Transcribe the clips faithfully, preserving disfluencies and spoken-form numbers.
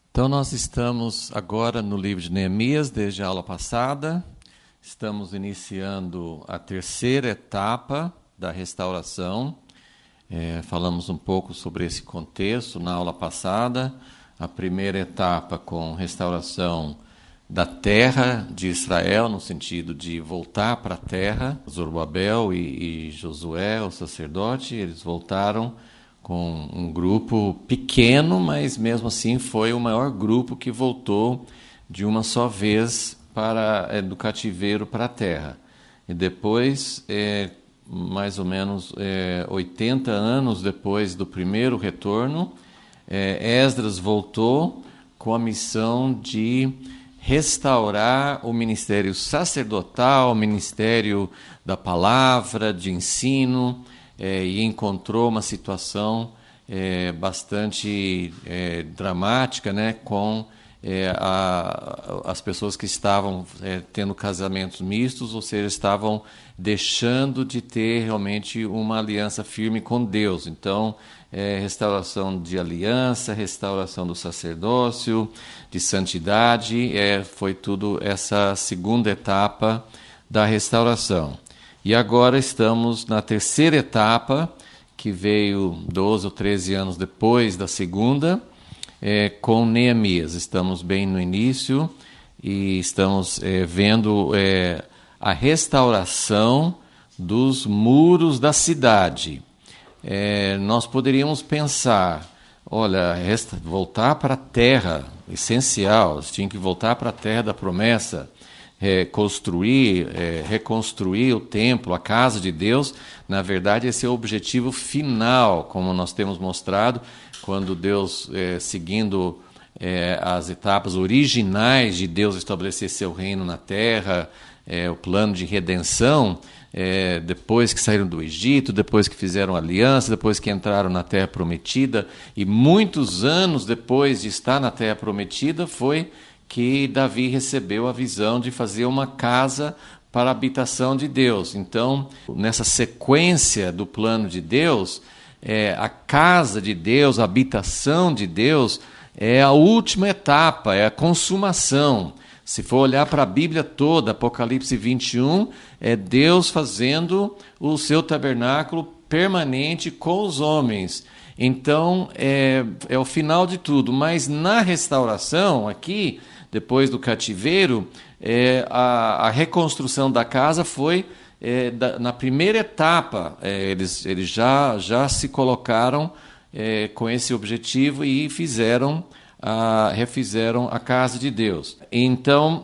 Então, nós estamos agora no livro de Neemias, desde a aula passada. Estamos iniciando a terceira etapa da restauração. É, falamos um pouco sobre esse contexto na aula passada. A primeira etapa com restauração da terra de Israel, no sentido de voltar para a terra. Zorobabel e, e Josué, o sacerdote, eles voltaram com um grupo pequeno, mas mesmo assim foi o maior grupo que voltou de uma só vez para, é, do cativeiro para a terra. E depois, é, mais ou menos é, oitenta anos depois do primeiro retorno, é, Esdras voltou com a missão de restaurar o ministério sacerdotal, o ministério da palavra, de ensino, É, e encontrou uma situação é, bastante é, dramática, né, com é, a, as pessoas que estavam é, tendo casamentos mistos, ou seja, estavam deixando de ter realmente uma aliança firme com Deus. Então, é, restauração de aliança, restauração do sacerdócio, de santidade, é, foi tudo essa segunda etapa da restauração. E agora estamos na terceira etapa, que veio doze ou treze anos depois da segunda, é, com Neemias. Estamos bem no início e estamos é, vendo é, a restauração dos muros da cidade. É, nós poderíamos pensar, olha, resta, voltar para a terra, essencial, tinha que voltar para a terra da promessa, É, construir, é, reconstruir o templo, a casa de Deus. Na verdade, esse é o objetivo final, como nós temos mostrado, quando Deus, é, seguindo é, as etapas originais de Deus estabelecer seu reino na terra, é, o plano de redenção, é, depois que saíram do Egito, depois que fizeram aliança, depois que entraram na terra prometida, e muitos anos depois de estar na terra prometida, foi que Davi recebeu a visão de fazer uma casa para a habitação de Deus. Então, nessa sequência do plano de Deus, é, a casa de Deus, a habitação de Deus, é a última etapa, é a consumação. Se for olhar para a Bíblia toda, Apocalipse vinte e um, é Deus fazendo o seu tabernáculo permanente com os homens. Então, é, é o final de tudo. Mas na restauração, aqui, depois do cativeiro, é, a, a reconstrução da casa foi é, da, na primeira etapa. É, eles eles já, já se colocaram é, com esse objetivo e fizeram a, refizeram a casa de Deus. Então,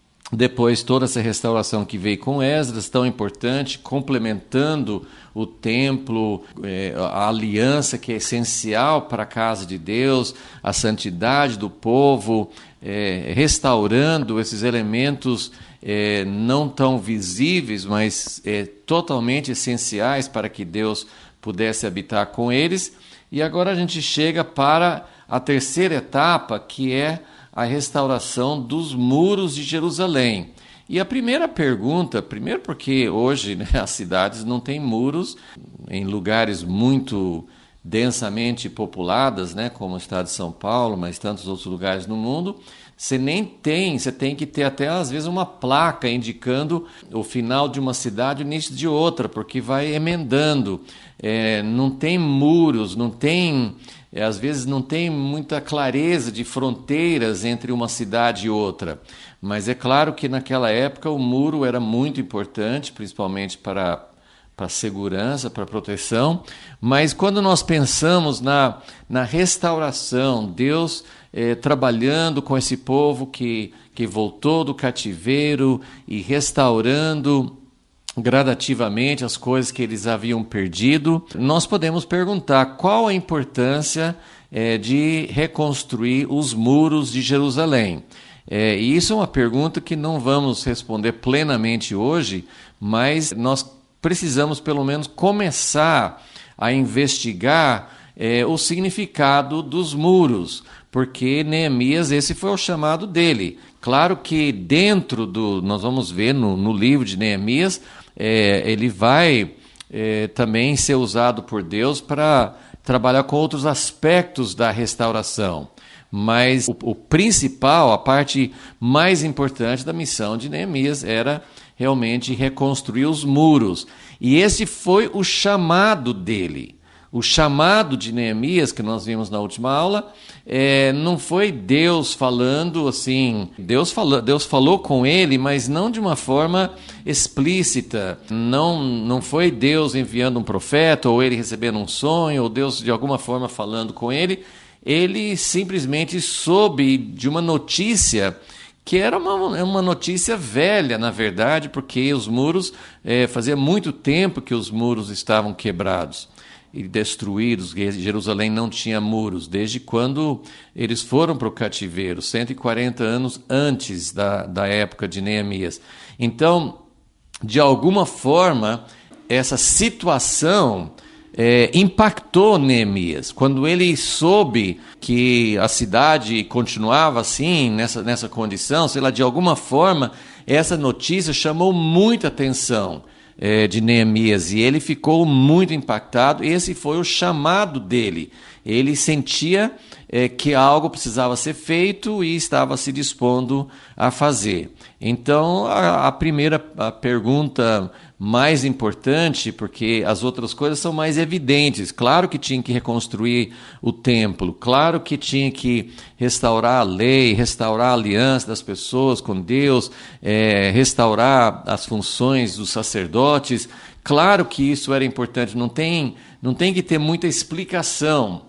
depois toda essa restauração que veio com Esdras, tão importante, complementando o templo, é, a aliança que é essencial para a casa de Deus, a santidade do povo, é, restaurando esses elementos é, não tão visíveis, mas é, totalmente essenciais para que Deus pudesse habitar com eles. E agora a gente chega para a terceira etapa, que é a restauração dos muros de Jerusalém. E a primeira pergunta, primeiro porque hoje, né, as cidades não têm muros, em lugares muito densamente populadas, né, como o estado de São Paulo, mas tantos outros lugares no mundo, você nem tem, você tem que ter até às vezes uma placa indicando o final de uma cidade e o início de outra, porque vai emendando. É, não tem muros, não tem... É, às vezes não tem muita clareza de fronteiras entre uma cidade e outra, mas é claro que naquela época o muro era muito importante, principalmente para, para a segurança, para a proteção, mas quando nós pensamos na, na restauração, Deus é, trabalhando com esse povo que, que voltou do cativeiro e restaurando gradativamente as coisas que eles haviam perdido, nós podemos perguntar qual a importância é, de reconstruir os muros de Jerusalém. É, e isso é uma pergunta que não vamos responder plenamente hoje, mas nós precisamos pelo menos começar a investigar é, o significado dos muros, porque Neemias, esse foi o chamado dele. Claro que dentro do, nós vamos ver no, no livro de Neemias, é, ele vai é, também ser usado por Deus para trabalhar com outros aspectos da restauração. Mas o, o principal, a parte mais importante da missão de Neemias era realmente reconstruir os muros. E esse foi o chamado dele. O chamado de Neemias, que nós vimos na última aula, é, não foi Deus falando assim, Deus falou, Deus falou com ele, mas não de uma forma explícita. Não, não foi Deus enviando um profeta, ou ele recebendo um sonho, ou Deus de alguma forma falando com ele. Ele simplesmente soube de uma notícia que era uma, uma notícia velha, na verdade, porque os muros, é, fazia muito tempo que os muros estavam quebrados e destruídos. Jerusalém não tinha muros, desde quando eles foram para o cativeiro, cento e quarenta anos antes da, da época de Neemias. Então, de alguma forma, essa situação é, impactou Neemias. Quando ele soube que a cidade continuava assim, nessa, nessa condição, sei lá, de alguma forma, essa notícia chamou muita atenção de Neemias, e ele ficou muito impactado. Esse foi o chamado dele. Ele sentia é, que algo precisava ser feito e estava se dispondo a fazer. Então, a, a primeira a pergunta mais importante, porque as outras coisas são mais evidentes. Claro que tinha que reconstruir o templo, claro que tinha que restaurar a lei, restaurar a aliança das pessoas com Deus, é, restaurar as funções dos sacerdotes. Claro que isso era importante, não tem, não tem que ter muita explicação.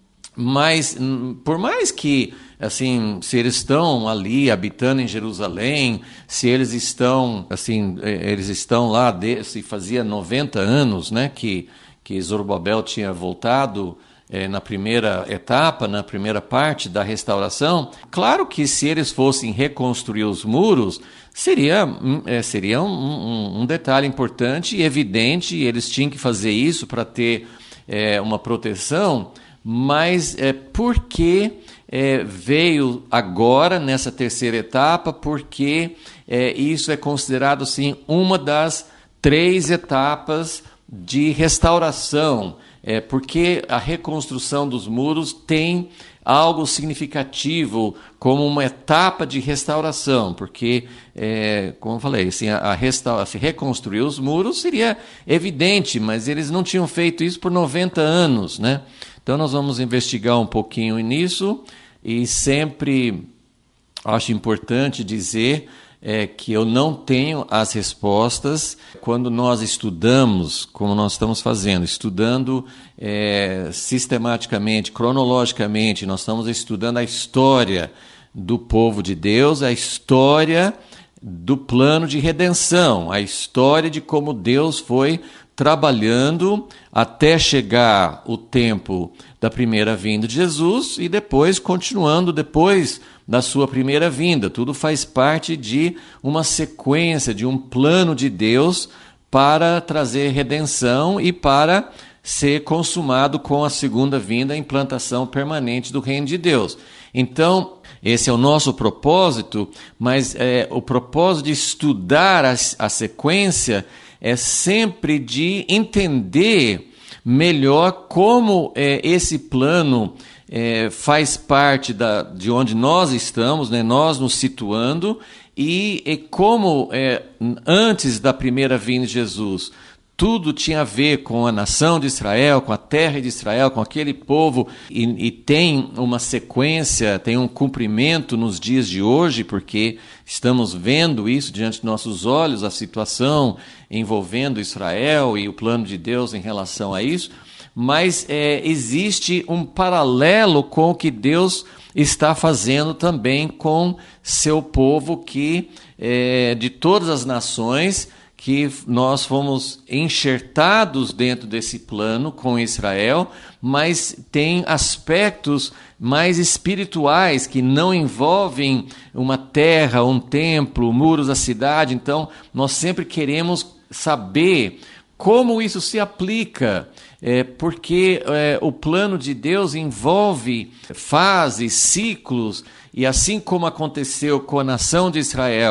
Mas, por mais que, assim, se eles estão ali habitando em Jerusalém, se eles estão, assim, eles estão lá, de, se fazia noventa anos, né, que, que Zorobabel tinha voltado é, na primeira etapa, na primeira parte da restauração, claro que se eles fossem reconstruir os muros, seria, é, seria um, um, um detalhe importante e evidente, e eles tinham que fazer isso para ter é, uma proteção. Mas é, por que é, veio agora nessa terceira etapa? Porque é, isso é considerado assim, uma das três etapas de restauração. É, porque a reconstrução dos muros tem algo significativo como uma etapa de restauração, porque, é, como eu falei, assim, a, a restaura, se reconstruir os muros seria evidente, mas eles não tinham feito isso por noventa anos, né? Então nós vamos investigar um pouquinho nisso, e sempre acho importante dizer é, que eu não tenho as respostas quando nós estudamos, como nós estamos fazendo, estudando é, sistematicamente, cronologicamente, nós estamos estudando a história do povo de Deus, a história do plano de redenção, a história de como Deus foi trabalhando até chegar o tempo da primeira vinda de Jesus e depois continuando depois da sua primeira vinda. Tudo faz parte de uma sequência, de um plano de Deus para trazer redenção e para ser consumado com a segunda vinda, a implantação permanente do reino de Deus. Então, esse é o nosso propósito, mas é, o propósito de estudar a, a sequência é sempre de entender melhor como é, esse plano é, faz parte da, de onde nós estamos, né, nós nos situando, e, e como é, antes da primeira vinda de Jesus, tudo tinha a ver com a nação de Israel, com a terra de Israel, com aquele povo, e, e tem uma sequência, tem um cumprimento nos dias de hoje, porque estamos vendo isso diante de nossos olhos, a situação envolvendo Israel e o plano de Deus em relação a isso, mas é, existe um paralelo com o que Deus está fazendo também com seu povo, que é, de todas as nações, que nós fomos enxertados dentro desse plano com Israel, mas tem aspectos mais espirituais que não envolvem uma terra, um templo, muros da cidade. Então, nós sempre queremos saber como isso se aplica, é, porque é, o plano de Deus envolve fases, ciclos, e assim como aconteceu com a nação de Israel,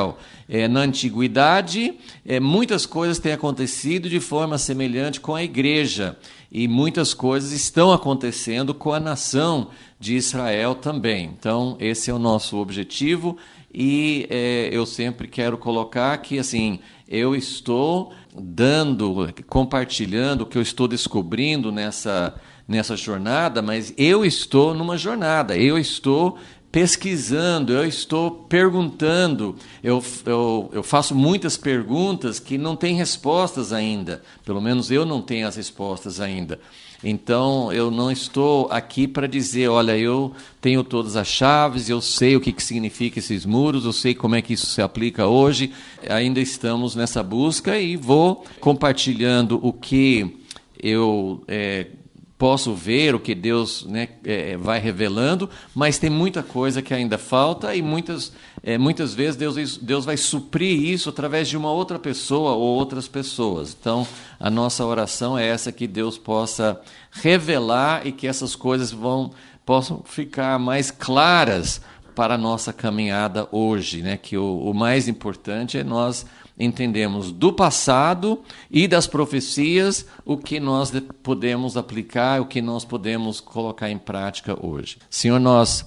é, na antiguidade, é, muitas coisas têm acontecido de forma semelhante com a igreja, e muitas coisas estão acontecendo com a nação de Israel também. Então, esse é o nosso objetivo, e é, eu sempre quero colocar que, assim, eu estou dando, compartilhando o que eu estou descobrindo nessa, nessa jornada, mas eu estou numa jornada, eu estou pesquisando, eu estou perguntando, eu, eu, eu faço muitas perguntas que não têm respostas ainda, pelo menos eu não tenho as respostas ainda. Então, eu não estou aqui para dizer, olha, eu tenho todas as chaves, eu sei o que, que significa esses muros, eu sei como é que isso se aplica hoje. Ainda estamos nessa busca e vou compartilhando o que eu é, posso ver, o que Deus, né, é, vai revelando, mas tem muita coisa que ainda falta e muitas, é, muitas vezes Deus, Deus vai suprir isso através de uma outra pessoa ou outras pessoas. Então, a nossa oração é essa, que Deus possa revelar e que essas coisas vão, possam ficar mais claras para a nossa caminhada hoje, né? Que o, o mais importante é nós entendemos do passado e das profecias o que nós podemos aplicar, o que nós podemos colocar em prática hoje. Senhor, nós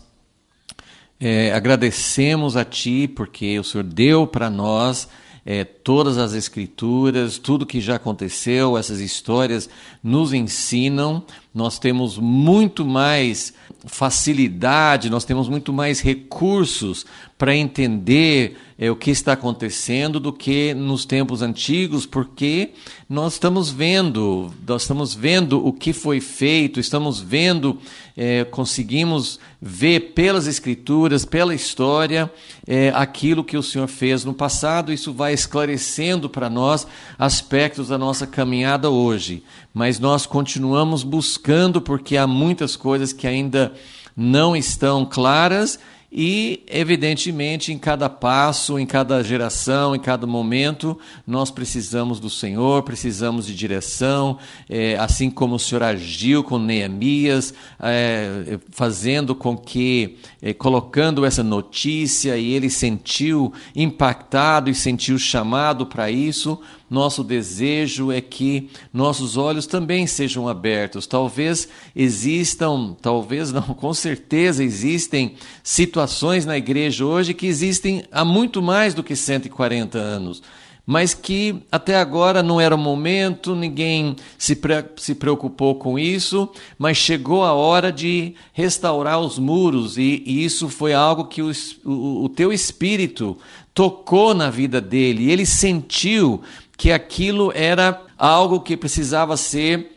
é, agradecemos a Ti porque o Senhor deu para nós é, todas as Escrituras, tudo que já aconteceu, essas histórias nos ensinam. Nós temos muito mais facilidade, nós temos muito mais recursos para entender é, o que está acontecendo do que nos tempos antigos, porque nós estamos vendo, nós estamos vendo o que foi feito, estamos vendo, é, conseguimos ver pelas Escrituras, pela história, é, aquilo que o Senhor fez no passado. Isso vai esclarecendo para nós aspectos da nossa caminhada hoje, mas nós continuamos buscando porque há muitas coisas que ainda não estão claras e, evidentemente, em cada passo, em cada geração, em cada momento, nós precisamos do Senhor, precisamos de direção, é, assim como o Senhor agiu com Neemias, é, fazendo com que, é, colocando essa notícia, e ele sentiu impactado e sentiu chamado para isso. Nosso desejo é que nossos olhos também sejam abertos. Talvez existam, talvez não, com certeza existem situações na igreja hoje que existem há muito mais do que cento e quarenta anos, mas que até agora não era o momento, ninguém se, pre- se preocupou com isso, mas chegou a hora de restaurar os muros, e, e isso foi algo que o, o, o teu Espírito tocou na vida dele, e ele sentiu que aquilo era algo que precisava ser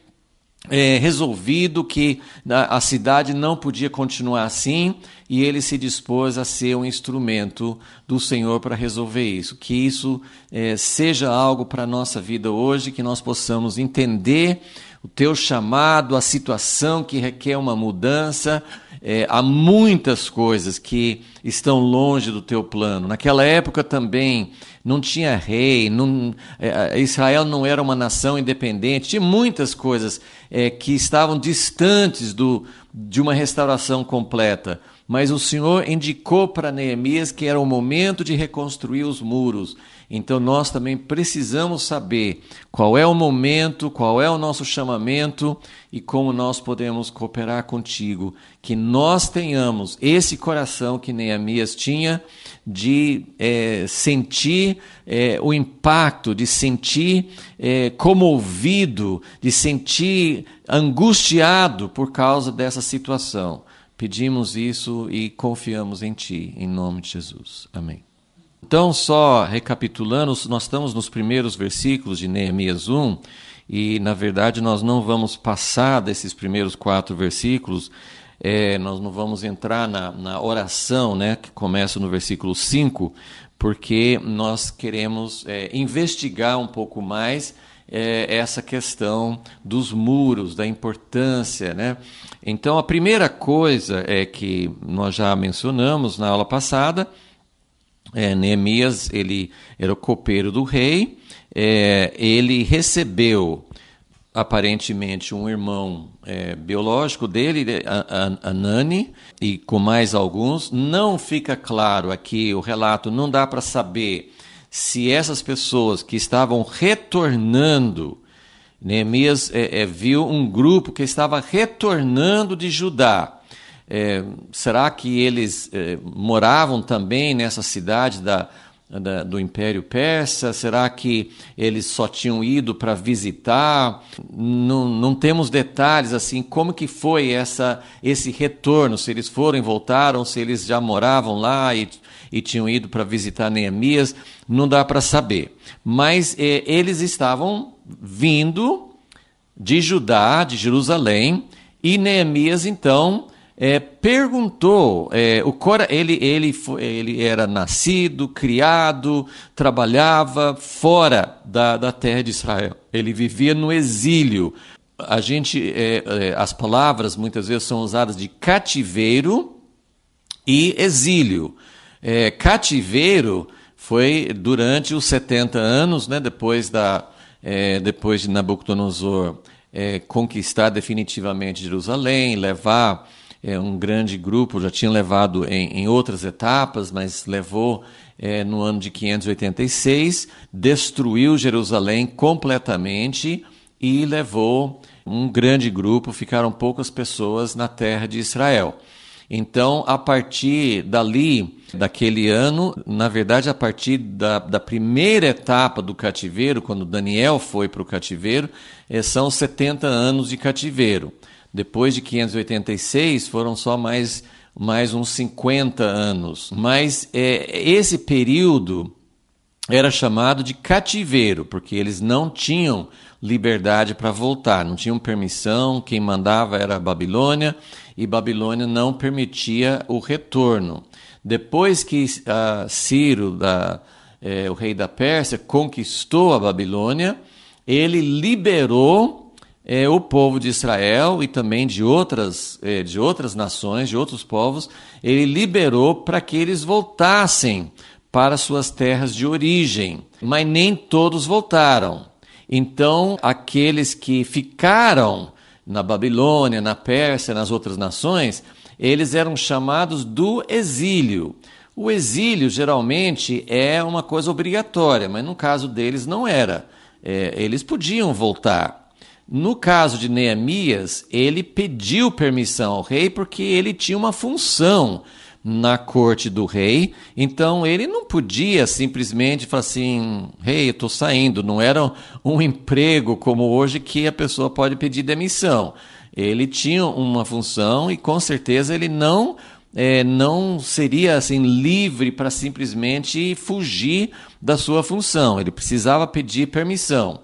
é, resolvido, que a, a cidade não podia continuar assim, e ele se dispôs a ser um instrumento do Senhor para resolver isso. Que isso é, seja algo para a nossa vida hoje, que nós possamos entender o teu chamado, a situação que requer uma mudança. É, há muitas coisas que estão longe do teu plano. Naquela época também não tinha rei, não, é, Israel não era uma nação independente, tinha muitas coisas é, que estavam distantes do, de uma restauração completa. Mas o Senhor indicou para Neemias que era o momento de reconstruir os muros. Então nós também precisamos saber qual é o momento, qual é o nosso chamamento e como nós podemos cooperar contigo. Que nós tenhamos esse coração que Neemias tinha de é, sentir é, o impacto, de sentir é, comovido, de sentir angustiado por causa dessa situação. Pedimos isso e confiamos em Ti, em nome de Jesus. Amém. Então, só recapitulando, nós estamos nos primeiros versículos de Neemias um, e, na verdade, nós não vamos passar desses primeiros quatro versículos, é, nós não vamos entrar na, na oração, né, que começa no versículo cinco, porque nós queremos é, investigar um pouco mais é, essa questão dos muros, da importância, né? Então, a primeira coisa é que nós já mencionamos na aula passada. É, Neemias, ele era o copeiro do rei, é, ele recebeu aparentemente um irmão é, biológico dele, Hanani, e com mais alguns. Não fica claro aqui o relato, não dá para saber se essas pessoas que estavam retornando, Neemias é, é, viu um grupo que estava retornando de Judá. É, será que eles é, moravam também nessa cidade da, da, do Império Persa? Será que eles só tinham ido para visitar? Não, não temos detalhes assim, como que foi essa, esse retorno, se eles foram e voltaram, se eles já moravam lá e, e tinham ido para visitar Neemias, não dá para saber. Mas é, eles estavam vindo de Judá, de Jerusalém, e Neemias então É, perguntou, é, o Cora, ele, ele, foi, ele era nascido, criado, trabalhava fora da, da terra de Israel. Ele vivia no exílio. A gente, é, é, as palavras muitas vezes são usadas de cativeiro e exílio. É, cativeiro foi durante os setenta anos, né, depois, da, é, depois de Nabucodonosor é, conquistar definitivamente Jerusalém, levar É, um grande grupo, já tinha levado em, em outras etapas, mas levou é, no ano de quinhentos e oitenta e seis, destruiu Jerusalém completamente e levou um grande grupo, ficaram poucas pessoas na terra de Israel. Então, a partir dali, daquele ano, na verdade, a partir da, da primeira etapa do cativeiro, quando Daniel foi para o cativeiro, é, são setenta anos de cativeiro. Depois de quinhentos e oitenta e seis, foram só mais, mais uns cinquenta anos. Mas é, esse período era chamado de cativeiro, porque eles não tinham liberdade para voltar, não tinham permissão, quem mandava era a Babilônia, e Babilônia não permitia o retorno. Depois que uh, Ciro, da, eh, o rei da Pérsia, conquistou a Babilônia, ele liberou É, o povo de Israel e também de outras, é, de outras nações, de outros povos, ele liberou para que eles voltassem para suas terras de origem, mas nem todos voltaram. Então, aqueles que ficaram na Babilônia, na Pérsia, nas outras nações, eles eram chamados do exílio. O exílio, geralmente, é uma coisa obrigatória, mas no caso deles não era. É, eles podiam voltar. No caso de Neemias, ele pediu permissão ao rei porque ele tinha uma função na corte do rei, então ele não podia simplesmente falar assim, rei, eu estou saindo, não era um emprego como hoje que a pessoa pode pedir demissão. Ele tinha uma função e com certeza ele não, é, não seria assim, livre para simplesmente fugir da sua função, ele precisava pedir permissão.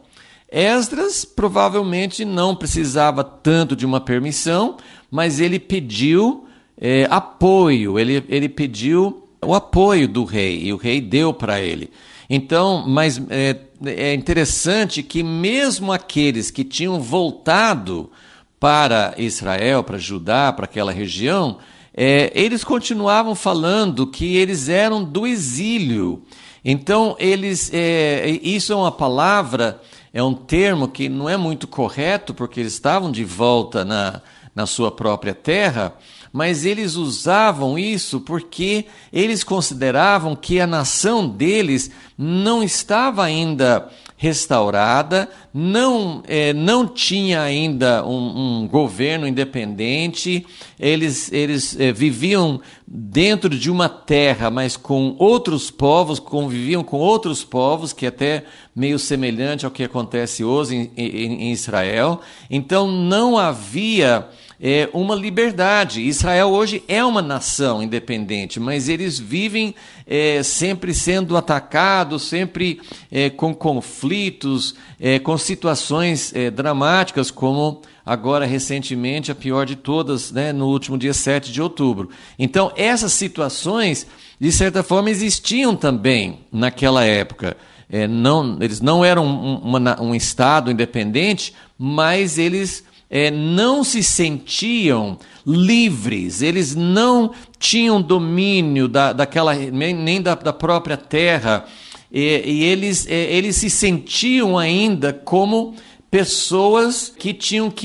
Esdras provavelmente não precisava tanto de uma permissão, mas ele pediu é, apoio, ele, ele pediu o apoio do rei, e o rei deu para ele. Então, mas é, é interessante que mesmo aqueles que tinham voltado para Israel, para Judá, para aquela região, é, eles continuavam falando que eles eram do exílio. Então, eles, é, isso é uma palavra... É um termo que não é muito correto, porque eles estavam de volta na, na sua própria terra, mas eles usavam isso porque eles consideravam que a nação deles não estava ainda restaurada, não, é, não tinha ainda um, um governo independente, eles, eles é, viviam dentro de uma terra, mas com outros povos, conviviam com outros povos, que é até meio semelhante ao que acontece hoje em, em, em Israel. Então não havia é, uma liberdade. Israel hoje é uma nação independente, mas eles vivem é, sempre sendo atacados, sempre é, com conflitos, é, com situações é, dramáticas, como agora recentemente a pior de todas, né, no último dia sete de outubro. Então essas situações, de certa forma, existiam também naquela época. É, não, eles não eram um, uma, um Estado independente, mas eles é, não se sentiam livres, eles não tinham domínio da, daquela, nem da, da própria terra, e, e eles, é, eles se sentiam ainda como pessoas que tinham que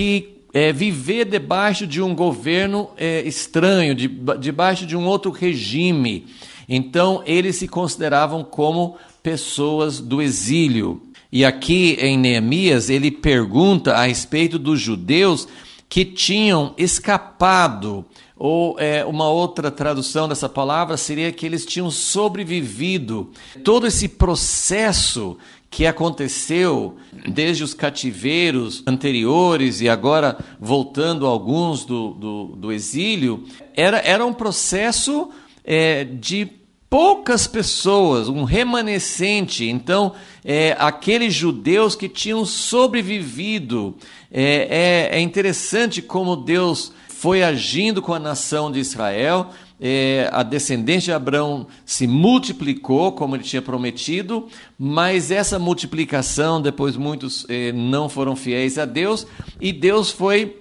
é, viver debaixo de um governo é, estranho, de, debaixo de um outro regime. Então, eles se consideravam como pessoas do exílio. E aqui em Neemias, ele pergunta a respeito dos judeus que tinham escapado, ou é, uma outra tradução dessa palavra seria que eles tinham sobrevivido. Todo esse processo que aconteceu desde os cativeiros anteriores e agora voltando alguns do, do, do exílio, era, era um processo é, de poucas pessoas, um remanescente. Então, é, aqueles judeus que tinham sobrevivido, é, é, é interessante como Deus foi agindo com a nação de Israel. É, a descendência de Abraão se multiplicou, como ele tinha prometido, mas essa multiplicação, depois muitos é, não foram fiéis a Deus, e Deus foi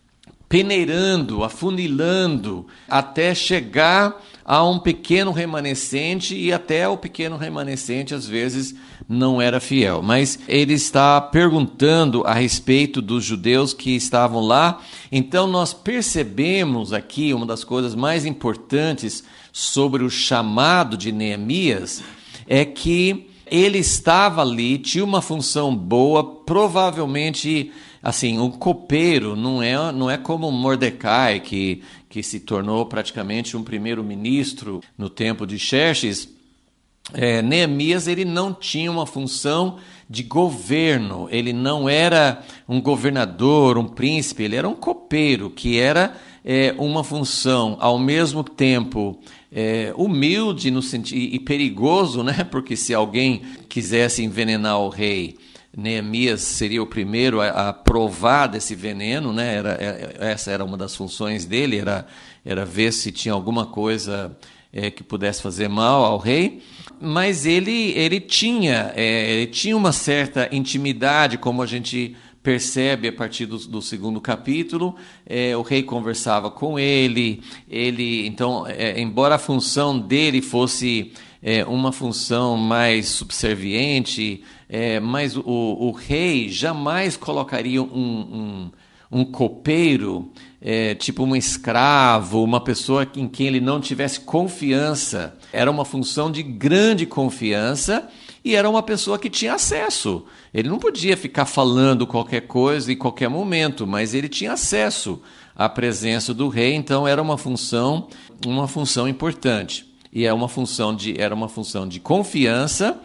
peneirando, afunilando, até chegar a um pequeno remanescente, e até o pequeno remanescente às vezes não era fiel. Mas ele está perguntando a respeito dos judeus que estavam lá. Então nós percebemos aqui uma das coisas mais importantes sobre o chamado de Neemias, é que ele estava ali, tinha uma função boa, provavelmente assim, um copeiro, não é, não é como Mordecai, que, que se tornou praticamente um primeiro-ministro no tempo de Xerxes. É, Neemias, ele não tinha uma função de governo, ele não era um governador, um príncipe, ele era um copeiro, que era é, uma função, ao mesmo tempo, é, humilde no sentido, e perigoso, né? Porque se alguém quisesse envenenar o rei, Neemias seria o primeiro a, a provar desse veneno, né? Era, essa era uma das funções dele, era, era ver se tinha alguma coisa é, que pudesse fazer mal ao rei. Mas ele, ele, tinha, é, ele tinha uma certa intimidade, como a gente percebe a partir do, do segundo capítulo. É, o rei conversava com ele, ele então, é, embora a função dele fosse é, uma função mais subserviente, é, mas o, o rei jamais colocaria um, um, um copeiro, é, tipo um escravo, uma pessoa em quem ele não tivesse confiança. Era uma função de grande confiança e era uma pessoa que tinha acesso. Ele não podia ficar falando qualquer coisa em qualquer momento, mas ele tinha acesso à presença do rei, então era uma função, uma função importante. E é uma função de, era uma função de confiança,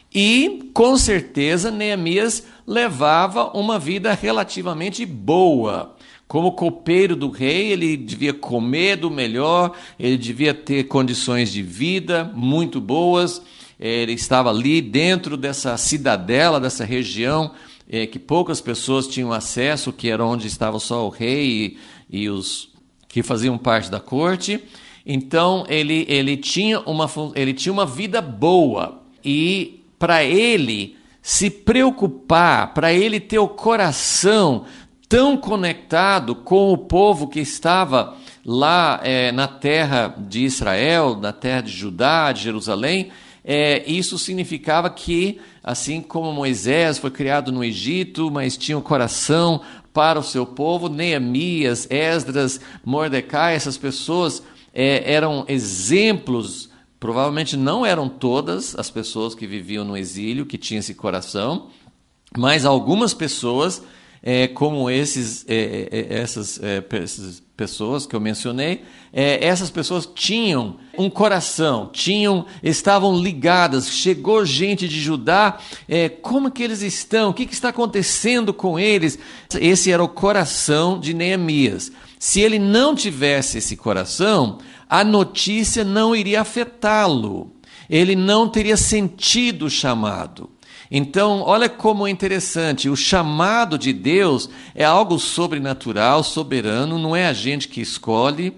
e com certeza Neemias levava uma vida relativamente boa. Como copeiro do rei, ele devia comer do melhor, ele devia ter condições de vida muito boas. Ele estava ali dentro dessa cidadela, dessa região, é, que poucas pessoas tinham acesso, que era onde estava só o rei e, e os que faziam parte da corte. Então, ele, ele, tinha uma, ele tinha uma vida boa. E para ele se preocupar, para ele ter o coração tão conectado com o povo que estava lá é, na terra de Israel, na terra de Judá, de Jerusalém, é, isso significava que, assim como Moisés foi criado no Egito, mas tinha um coração para o seu povo, Neemias, Esdras, Mordecai, essas pessoas é, eram exemplos. Provavelmente não eram todas as pessoas que viviam no exílio que tinham esse coração, mas algumas pessoas, é, como esses, é, é, essas, é, essas pessoas que eu mencionei, é, essas pessoas tinham um coração, tinham, estavam ligadas. Chegou gente de Judá, é, como que eles estão? O que, que está acontecendo com eles? Esse era o coração de Neemias. Se ele não tivesse esse coração, a notícia não iria afetá-lo. Ele não teria sentido o chamado. Então, olha como é interessante. O chamado de Deus é algo sobrenatural, soberano, não é a gente que escolhe.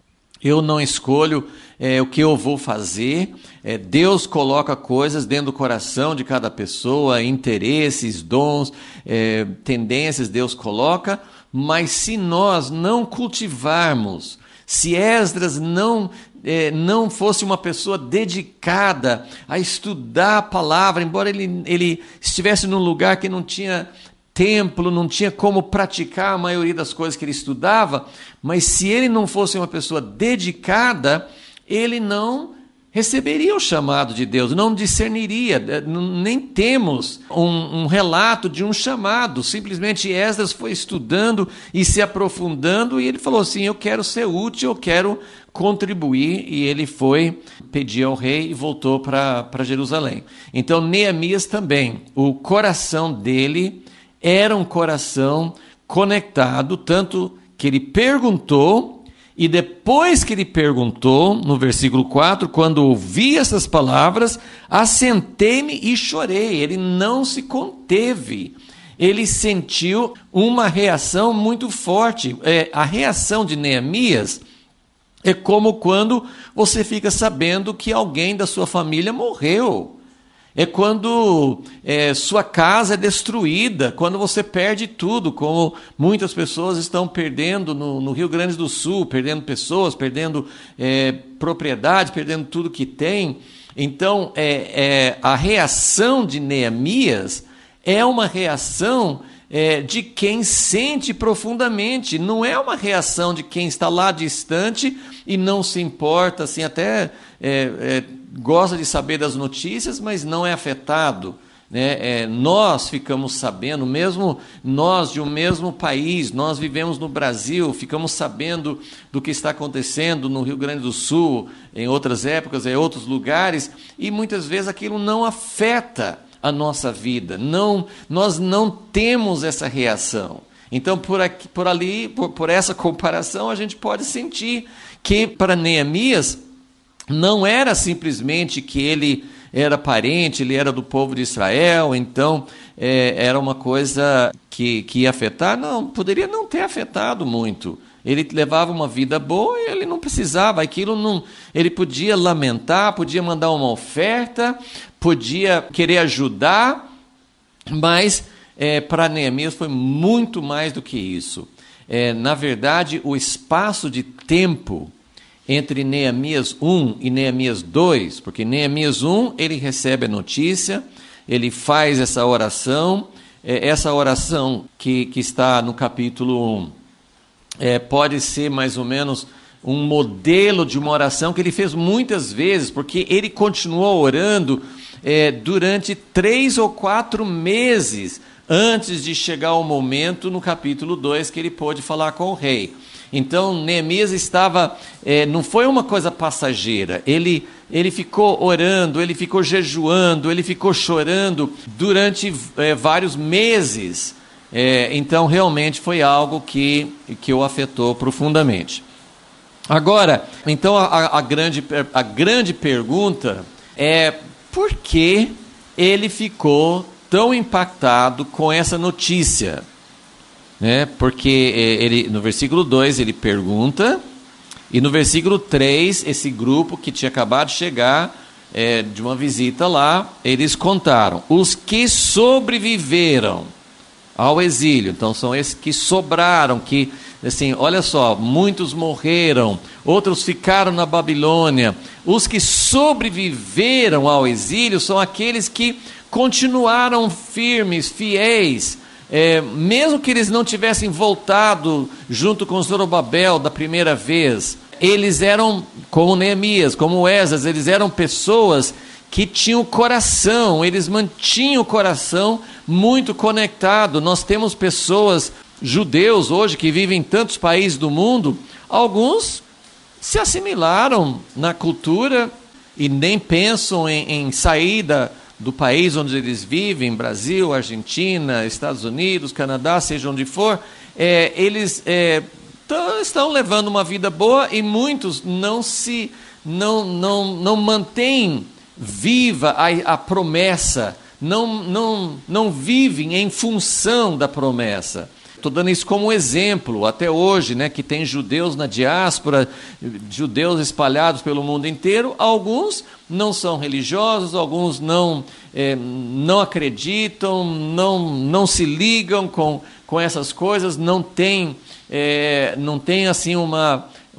Eu não escolho é, o que eu vou fazer. É, Deus coloca coisas dentro do coração de cada pessoa, interesses, dons, é, tendências Deus coloca. Mas se nós não cultivarmos, se Esdras não, é, não fosse uma pessoa dedicada a estudar a palavra, embora ele, ele estivesse num lugar que não tinha templo, não tinha como praticar a maioria das coisas que ele estudava, mas se ele não fosse uma pessoa dedicada, ele não receberia o chamado de Deus, não discerniria. Nem temos um, um relato de um chamado, simplesmente Esdras foi estudando e se aprofundando, e ele falou assim, eu quero ser útil, eu quero contribuir, e ele foi pedir ao rei e voltou para Jerusalém. Então Neemias também, o coração dele era um coração conectado, tanto que ele perguntou. E depois que ele perguntou, no versículo quatro, quando ouvi essas palavras, assentei-me e chorei. Ele não se conteve. Ele sentiu uma reação muito forte. É, a reação de Neemias é como quando você fica sabendo que alguém da sua família morreu. É quando é, sua casa é destruída, quando você perde tudo, como muitas pessoas estão perdendo no, no Rio Grande do Sul, perdendo pessoas, perdendo é, propriedade, perdendo tudo que tem. Então, é, é, a reação de Neemias é uma reação é, de quem sente profundamente, não é uma reação de quem está lá distante e não se importa, assim, até... É, é, gosta de saber das notícias, mas não é afetado, né? É, nós ficamos sabendo, mesmo nós de um mesmo país, nós vivemos no Brasil, ficamos sabendo do que está acontecendo no Rio Grande do Sul, em outras épocas, em outros lugares, e muitas vezes aquilo não afeta a nossa vida, não, nós não temos essa reação. Então, por, aqui, por ali, por, por essa comparação, a gente pode sentir que para Neemias não era simplesmente que ele era parente, ele era do povo de Israel, então é, era uma coisa que, que ia afetar. Não, poderia não ter afetado muito. Ele levava uma vida boa e ele não precisava, aquilo não, ele podia lamentar, podia mandar uma oferta, podia querer ajudar, mas é, para Neemias foi muito mais do que isso. É, na verdade, o espaço de tempo entre Neemias um e Neemias dois, porque Neemias um, ele recebe a notícia, ele faz essa oração, é, essa oração que, que está no capítulo um, é, pode ser mais ou menos um modelo de uma oração que ele fez muitas vezes, porque ele continuou orando é, durante três ou quatro meses, antes de chegar o momento no capítulo dois que ele pôde falar com o rei. Então, Neemias estava, é, não foi uma coisa passageira, ele, ele ficou orando, ele ficou jejuando, ele ficou chorando durante é, vários meses. É, então, realmente foi algo que, que o afetou profundamente. Agora, então a, a, grande, a grande pergunta é por que ele ficou tão impactado com essa notícia? Né? Porque ele, no versículo dois ele pergunta, e no versículo três, esse grupo que tinha acabado de chegar é, de uma visita lá, eles contaram, os que sobreviveram ao exílio, então são esses que sobraram, que, assim, olha só, muitos morreram, outros ficaram na Babilônia, os que sobreviveram ao exílio são aqueles que continuaram firmes, fiéis, É, mesmo que eles não tivessem voltado junto com Zorobabel da primeira vez, eles eram como Neemias, como Esdras, eles eram pessoas que tinham coração, eles mantinham o coração muito conectado. Nós temos pessoas, judeus hoje, que vivem em tantos países do mundo, alguns se assimilaram na cultura e nem pensam em, em sair da do país onde eles vivem, Brasil, Argentina, Estados Unidos, Canadá, seja onde for, é, eles é, tão, estão levando uma vida boa e muitos não se não, não, não mantêm viva a, a promessa, não, não, não vivem em função da promessa. Estou dando isso como exemplo, até hoje, né, que tem judeus na diáspora, judeus espalhados pelo mundo inteiro, alguns não são religiosos, alguns não, é, não acreditam, não, não se ligam com, com essas coisas, não tem, é, não tem assim uma,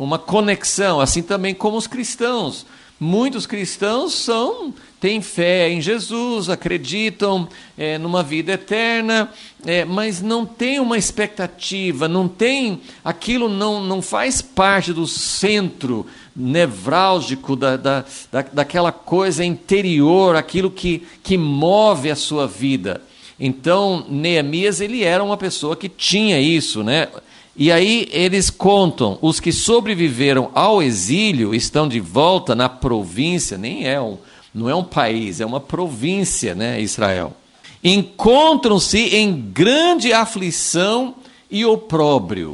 uma conexão, assim também como os cristãos. Muitos cristãos são, têm fé em Jesus, acreditam é, numa vida eterna, é, mas não tem uma expectativa, não tem, aquilo não, não faz parte do centro nevrálgico da, da, da, daquela coisa interior, aquilo que, que move a sua vida. Então, Neemias, ele era uma pessoa que tinha isso, né? E aí eles contam, os que sobreviveram ao exílio estão de volta na província, nem é um, não é um país, é uma província, né, Israel. Encontram-se em grande aflição e opróbrio.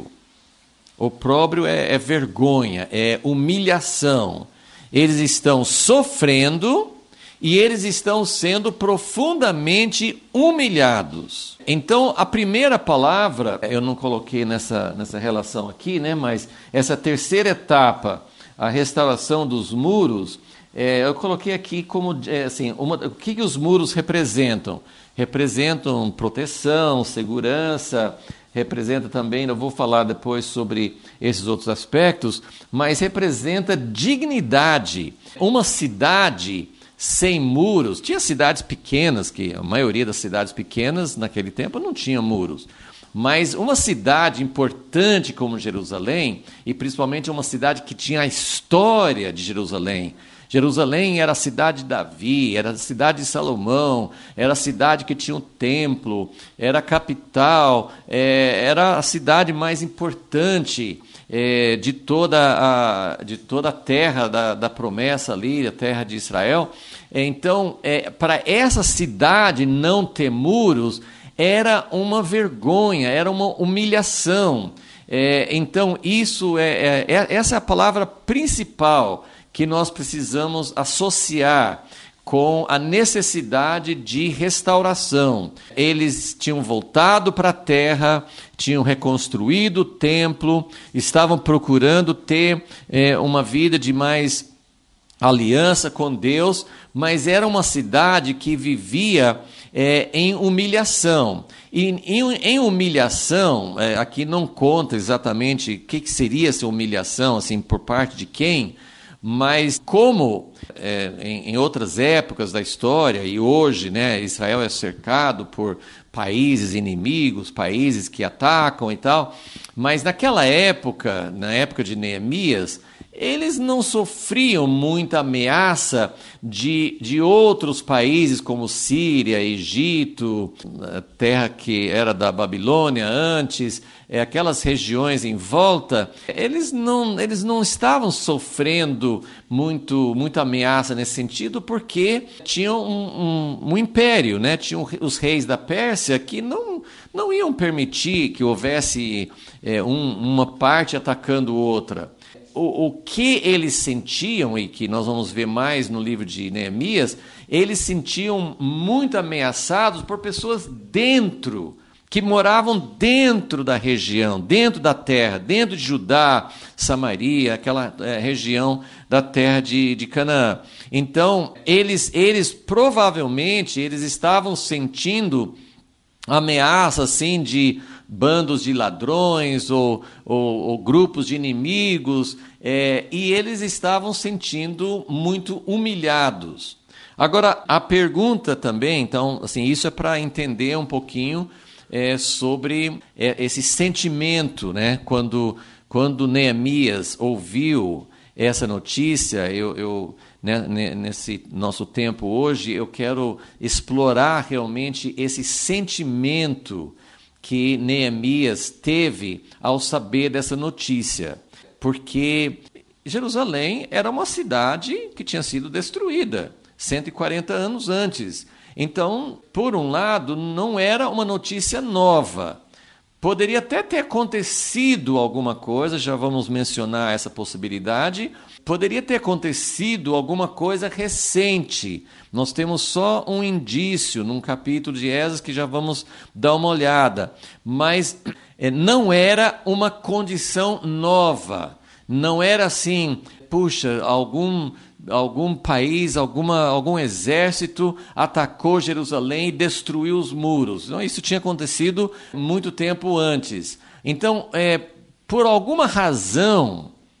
Opróbrio é, é vergonha, é humilhação. Eles estão sofrendo e eles estão sendo profundamente humilhados. Então, a primeira palavra, eu não coloquei nessa, nessa relação aqui, né, mas essa terceira etapa, a restauração dos muros, é, eu coloquei aqui como, é, assim, uma, o que, que os muros representam? Representam proteção, segurança, representa também, eu vou falar depois sobre esses outros aspectos, mas representa dignidade. Uma cidade sem muros, tinha cidades pequenas, que a maioria das cidades pequenas naquele tempo não tinha muros, mas uma cidade importante como Jerusalém, e principalmente uma cidade que tinha a história de Jerusalém. Jerusalém era a cidade de Davi, era a cidade de Salomão, era a cidade que tinha um templo, era a capital, é, era a cidade mais importante é, de, toda a, de toda a terra da, da promessa ali, a terra de Israel. Então, é, para essa cidade não ter muros, era uma vergonha, era uma humilhação. É, então, isso é, é, essa é a palavra principal que nós precisamos associar com a necessidade de restauração. Eles tinham voltado para a terra, tinham reconstruído o templo, estavam procurando ter é, uma vida de mais aliança com Deus, mas era uma cidade que vivia é, em humilhação. E em, em humilhação, é, aqui não conta exatamente o que, que seria essa humilhação, assim, por parte de quem, mas como é, em, em outras épocas da história, e hoje, né, Israel é cercado por países inimigos, países que atacam e tal, mas naquela época, na época de Neemias, eles não sofriam muita ameaça de, de outros países como Síria, Egito, a terra que era da Babilônia antes, é, aquelas regiões em volta. Eles não, eles não estavam sofrendo muito, muita ameaça nesse sentido, porque tinham um, um, um império, né? Tinham os reis da Pérsia que não, não iam permitir que houvesse é, um, uma parte atacando outra. O, o que eles sentiam, e que nós vamos ver mais no livro de Neemias, eles sentiam muito ameaçados por pessoas dentro, que moravam dentro da região, dentro da terra, dentro de Judá, Samaria, aquela é, região da terra de, de Canaã. Então, eles, eles provavelmente eles estavam sentindo ameaça assim de bandos de ladrões ou, ou, ou grupos de inimigos, é, e eles estavam sentindo muito humilhados. Agora, a pergunta também, então, assim, isso é para entender um pouquinho é, sobre é, esse sentimento, né? Quando, quando Neemias ouviu essa notícia, eu, eu né, nesse nosso tempo hoje, eu quero explorar realmente esse sentimento que Neemias teve ao saber dessa notícia, porque Jerusalém era uma cidade que tinha sido destruída cento e quarenta anos antes. Então, por um lado, não era uma notícia nova. Poderia até ter acontecido alguma coisa, já vamos mencionar essa possibilidade. Poderia ter acontecido alguma coisa recente. Nós temos só um indício num capítulo de Esdras que já vamos dar uma olhada. Mas é, não era uma condição nova. Não era assim, puxa, algum, algum país, alguma, algum exército atacou Jerusalém e destruiu os muros. Não, isso tinha acontecido muito tempo antes. Então, é, por alguma razão,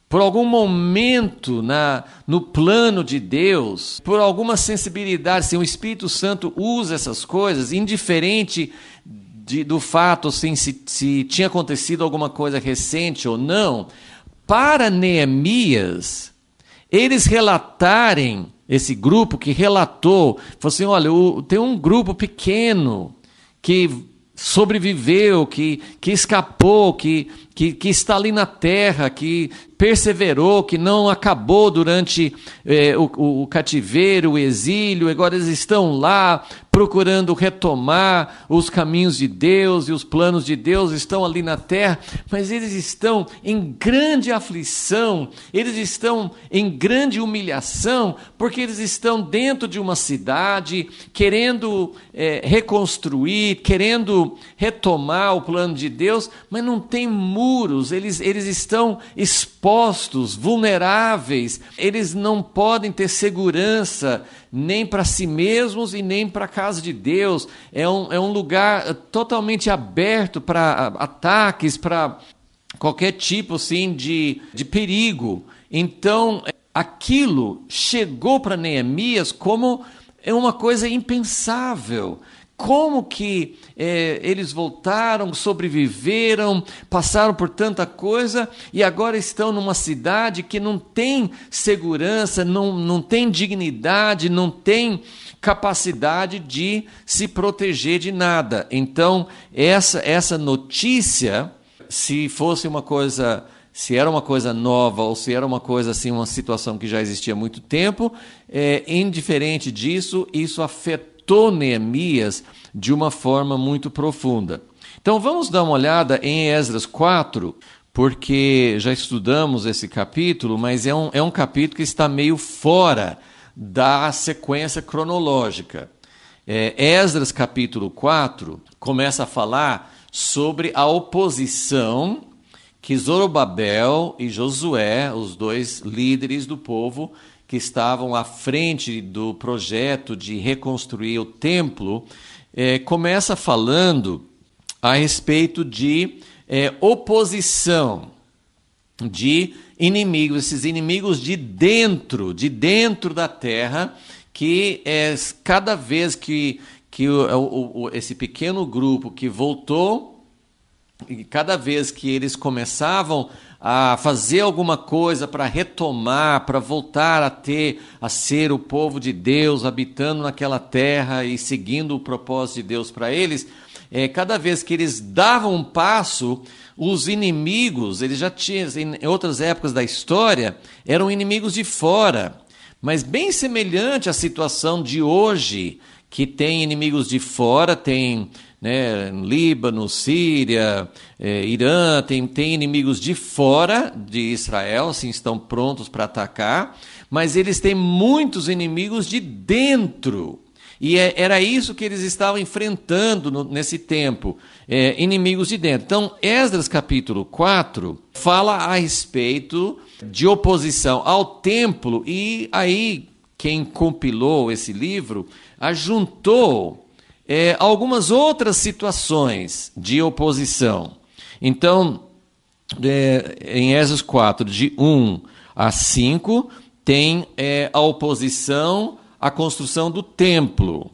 por algum momento na, no plano de Deus, por alguma sensibilidade, se o Espírito Santo usa essas coisas, indiferente de, do fato assim, se, se tinha acontecido alguma coisa recente ou não, para Neemias, eles relatarem, esse grupo que relatou, falou assim, olha, o, tem um grupo pequeno que sobreviveu, que, que escapou, que, que, que está ali na terra, que perseverou, que não acabou durante eh, o, o cativeiro, o exílio, agora eles estão lá procurando retomar os caminhos de Deus e os planos de Deus, estão ali na terra, mas eles estão em grande aflição, eles estão em grande humilhação, porque eles estão dentro de uma cidade, querendo eh, reconstruir, querendo retomar o plano de Deus, mas não tem muros, eles, eles estão expostos, vulneráveis, eles não podem ter segurança nem para si mesmos e nem para a casa de Deus. É um, é um lugar totalmente aberto para ataques, para qualquer tipo assim, de, de perigo. Então, aquilo chegou para Neemias como uma coisa impensável. Como que é, eles voltaram, sobreviveram, passaram por tanta coisa e agora estão numa cidade que não tem segurança, não, não tem dignidade, não tem capacidade de se proteger de nada. Então, essa, essa notícia, se fosse uma coisa, se era uma coisa nova ou se era uma coisa assim, uma situação que já existia há muito tempo, é, indiferente disso, isso afetou Neemias de uma forma muito profunda. Então vamos dar uma olhada em Esdras quatro, porque já estudamos esse capítulo, mas é um, é um capítulo que está meio fora da sequência cronológica. É, Esdras capítulo quatro começa a falar sobre a oposição que Zorobabel e Josué, os dois líderes do povo, que estavam à frente do projeto de reconstruir o templo, é, começa falando a respeito de é, oposição, de inimigos, esses inimigos de dentro, de dentro da terra, que é, cada vez que, que o, o, esse pequeno grupo que voltou, e cada vez que eles começavam a fazer alguma coisa para retomar, para voltar a ter, a ser o povo de Deus, habitando naquela terra e seguindo o propósito de Deus para eles, é, cada vez que eles davam um passo, os inimigos, eles já tinham, em outras épocas da história, eram inimigos de fora, mas bem semelhante à situação de hoje, que tem inimigos de fora, tem... Né, Líbano, Síria, eh, Irã, tem, tem inimigos de fora de Israel, assim, estão prontos para atacar, mas eles têm muitos inimigos de dentro. E é, era isso que eles estavam enfrentando no, nesse tempo, é, inimigos de dentro. Então, Esdras capítulo quatro fala a respeito de oposição ao templo, e aí quem compilou esse livro ajuntou É, algumas outras situações de oposição. Então, é, em Esdras quatro, de um a cinco, tem é, a oposição à construção do templo.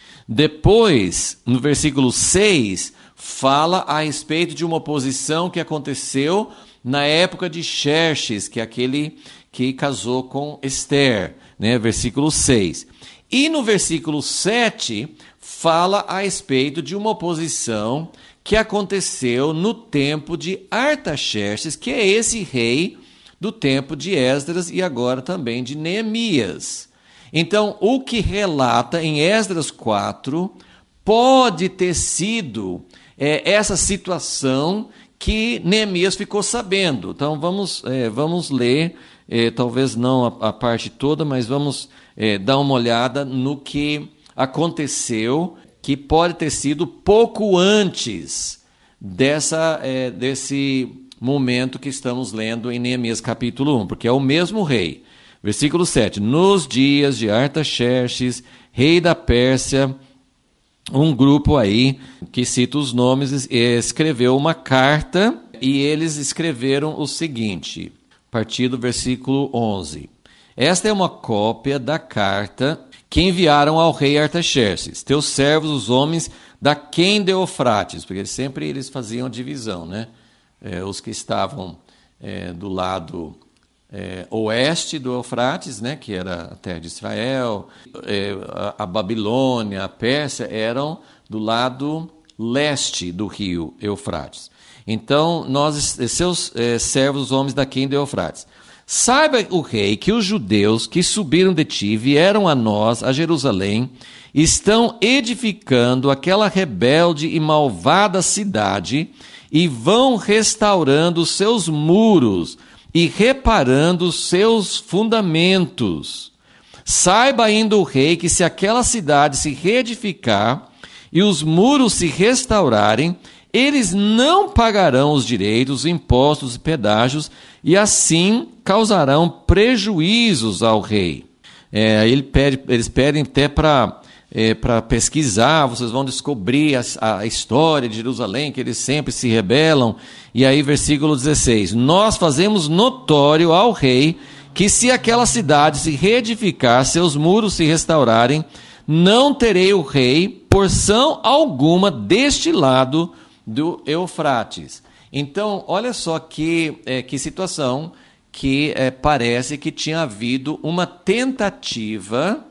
Depois, no versículo seis, fala a respeito de uma oposição que aconteceu na época de Xerxes, que é aquele que casou com Esther, né? Versículo seis. E no versículo sete... fala a respeito de uma oposição que aconteceu no tempo de Artaxerxes, que é esse rei do tempo de Esdras e agora também de Neemias. Então, o que relata em Esdras quatro pode ter sido é, essa situação que Neemias ficou sabendo. Então, vamos, é, vamos ler, é, talvez não a, a parte toda, mas vamos é, dar uma olhada no que aconteceu, que pode ter sido pouco antes dessa, é, desse momento que estamos lendo em Neemias capítulo um, porque é o mesmo rei. Versículo sete. Nos dias de Artaxerxes, rei da Pérsia, um grupo aí, que cita os nomes, escreveu uma carta, e eles escreveram o seguinte: a partir do versículo onze. Esta é uma cópia da carta que enviaram ao rei Artaxerxes, teus servos, os homens da quem de Eufrates, porque sempre eles faziam divisão, né? É, os que estavam é, do lado é, oeste do Eufrates, né, que era a terra de Israel, é, a, a Babilônia, a Pérsia, eram do lado leste do rio Eufrates. Então, nós, seus é, servos, os homens da quem de Eufrates, saiba o rei que os judeus que subiram de ti vieram a nós, a Jerusalém, estão edificando aquela rebelde e malvada cidade e vão restaurando os seus muros e reparando os seus fundamentos. Saiba ainda o rei que se aquela cidade se reedificar e os muros se restaurarem, eles não pagarão os direitos, impostos e pedágios, e assim causarão prejuízos ao rei. É, ele pede, eles pedem até para é, para pesquisar, vocês vão descobrir a, a história de Jerusalém, que eles sempre se rebelam. E aí, versículo dezesseis, nós fazemos notório ao rei que se aquela cidade se reedificar, seus muros se restaurarem, não terei o rei porção alguma deste lado do Eufrates. Então, olha só que, é, que situação que é, parece que tinha havido uma tentativa.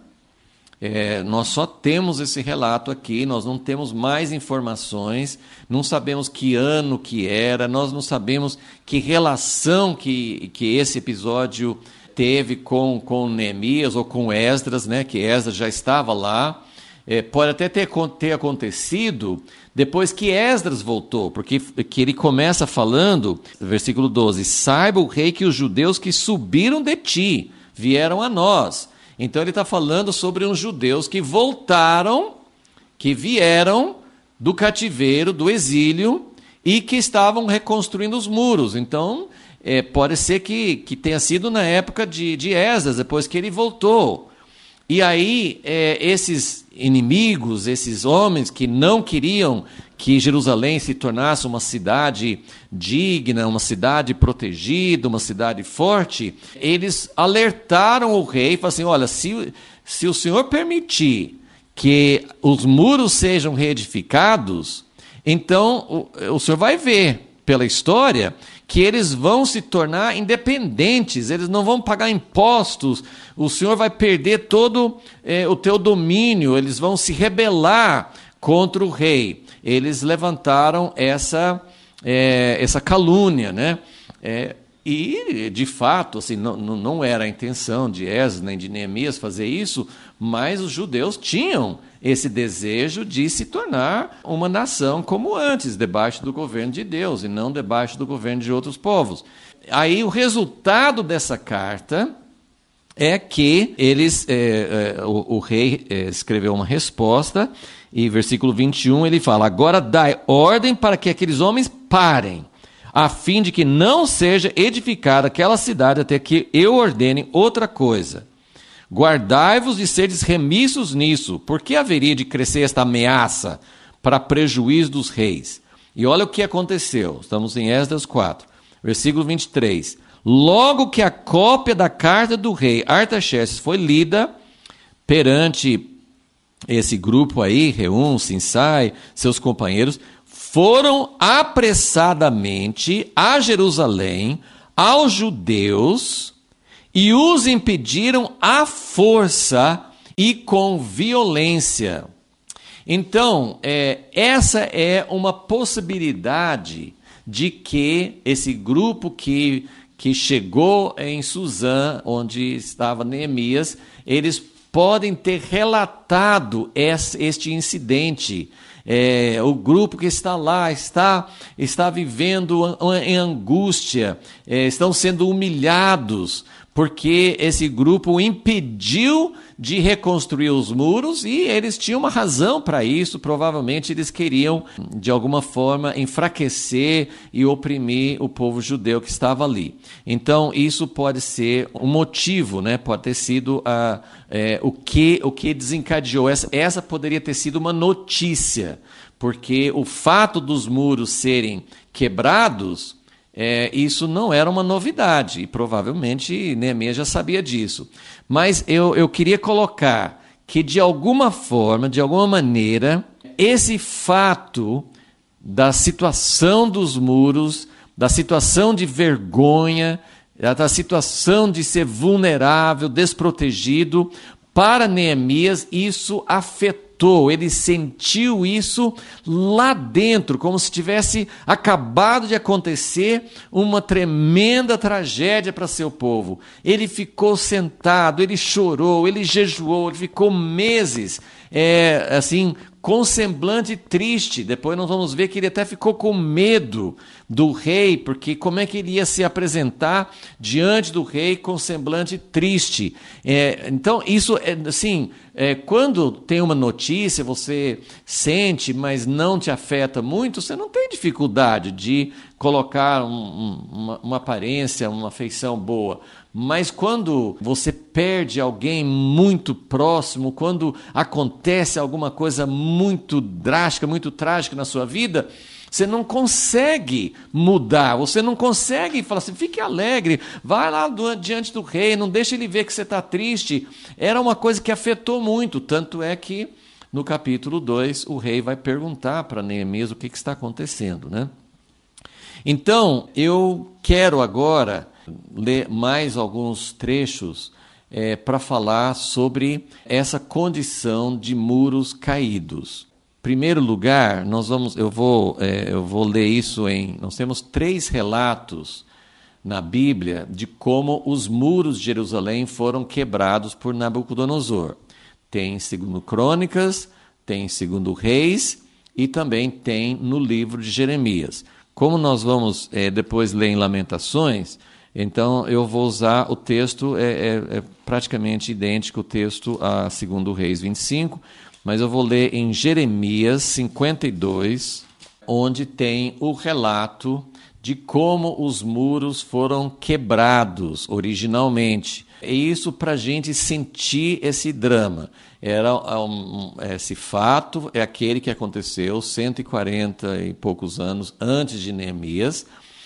É, nós só temos esse relato aqui, nós não temos mais informações, não sabemos que ano que era, nós não sabemos que relação que, que esse episódio teve com, com Neemias ou com Esdras, né, que Esdras já estava lá. É, pode até ter, ter acontecido depois que Esdras voltou, porque que ele começa falando, versículo doze, saiba o rei que os judeus que subiram de ti vieram a nós. Então ele está falando sobre uns judeus que voltaram, que vieram do cativeiro, do exílio, e que estavam reconstruindo os muros. Então, é, pode ser que, que tenha sido na época de, de Esdras, depois que ele voltou. E aí, é, esses inimigos, esses homens que não queriam que Jerusalém se tornasse uma cidade digna, uma cidade protegida, uma cidade forte, eles alertaram o rei e falaram assim, olha, se, se o senhor permitir que os muros sejam reedificados, então o, o senhor vai ver pela história que eles vão se tornar independentes, eles não vão pagar impostos, o senhor vai perder todo é, o teu domínio, eles vão se rebelar contra o rei. Eles levantaram essa, é, essa calúnia, né? É, e, de fato, assim, não, não era a intenção de Esdras nem de Neemias fazer isso, mas os judeus tinham esse desejo de se tornar uma nação como antes, debaixo do governo de Deus, e não debaixo do governo de outros povos. Aí o resultado dessa carta é que eles, é, é, o, o rei é, escreveu uma resposta, e versículo vinte e um ele fala, agora dai ordem para que aqueles homens parem, a fim de que não seja edificada aquela cidade até que eu ordene outra coisa. Guardai-vos de seres remissos nisso, porque haveria de crescer esta ameaça para prejuízo dos reis? E olha o que aconteceu, estamos em Esdras quatro, versículo vinte e três. Logo que a cópia da carta do rei Artaxerxes foi lida perante esse grupo aí, Reum, Sinsai, seus companheiros, foram apressadamente a Jerusalém, aos judeus, e os impediram à força e com violência. Então, é, essa é uma possibilidade de que esse grupo que, que chegou em Suzã, onde estava Neemias, eles podem ter relatado esse, este incidente. É, o grupo que está lá está, está vivendo em angústia, é, estão sendo humilhados, porque esse grupo impediu de reconstruir os muros e eles tinham uma razão para isso. Provavelmente eles queriam, de alguma forma, enfraquecer e oprimir o povo judeu que estava ali. Então, isso pode ser um motivo, né? Pode ter sido a, é, o, que, o que desencadeou. Essa, essa poderia ter sido uma notícia, porque o fato dos muros serem quebrados é, isso não era uma novidade, e provavelmente Neemias já sabia disso. Mas eu, eu queria colocar que, de alguma forma, de alguma maneira, esse fato da situação dos muros, da situação de vergonha, da situação de ser vulnerável, desprotegido, para Neemias isso afetou, ele sentiu isso lá dentro, como se tivesse acabado de acontecer uma tremenda tragédia para seu povo. Ele ficou sentado, ele chorou, ele jejuou, ele ficou meses, é, assim, com semblante triste. Depois nós vamos ver que ele até ficou com medo do rei, porque como é que ele ia se apresentar diante do rei com semblante triste? É, então, isso, é, assim, é, quando tem uma notícia, você sente, mas não te afeta muito, você não tem dificuldade de colocar um, um, uma, uma aparência, uma feição boa. Mas quando você perde alguém muito próximo, quando acontece alguma coisa muito drástica, muito trágica na sua vida, você não consegue mudar, você não consegue falar assim, fique alegre, vai lá do, diante do rei, não deixe ele ver que você está triste. Era uma coisa que afetou muito, tanto é que no capítulo dois o rei vai perguntar para Neemias o que, que está acontecendo, né? Então, eu quero agora ler mais alguns trechos é, para falar sobre essa condição de muros caídos. Em primeiro lugar, nós vamos, eu vou, é, eu vou ler isso em... Nós temos três relatos na Bíblia de como os muros de Jerusalém foram quebrados por Nabucodonosor. Tem segundo Crônicas, tem segundo Reis e também tem no livro de Jeremias. Como nós vamos é, depois ler em Lamentações, então eu vou usar o texto, é, é, é praticamente idêntico o texto a segundo Reis vinte e cinco, mas eu vou ler em Jeremias cinquenta e dois, onde tem o relato de como os muros foram quebrados originalmente. E isso para a gente sentir esse drama. Era um, esse fato é aquele que aconteceu cento e quarenta e poucos anos antes de Neemias,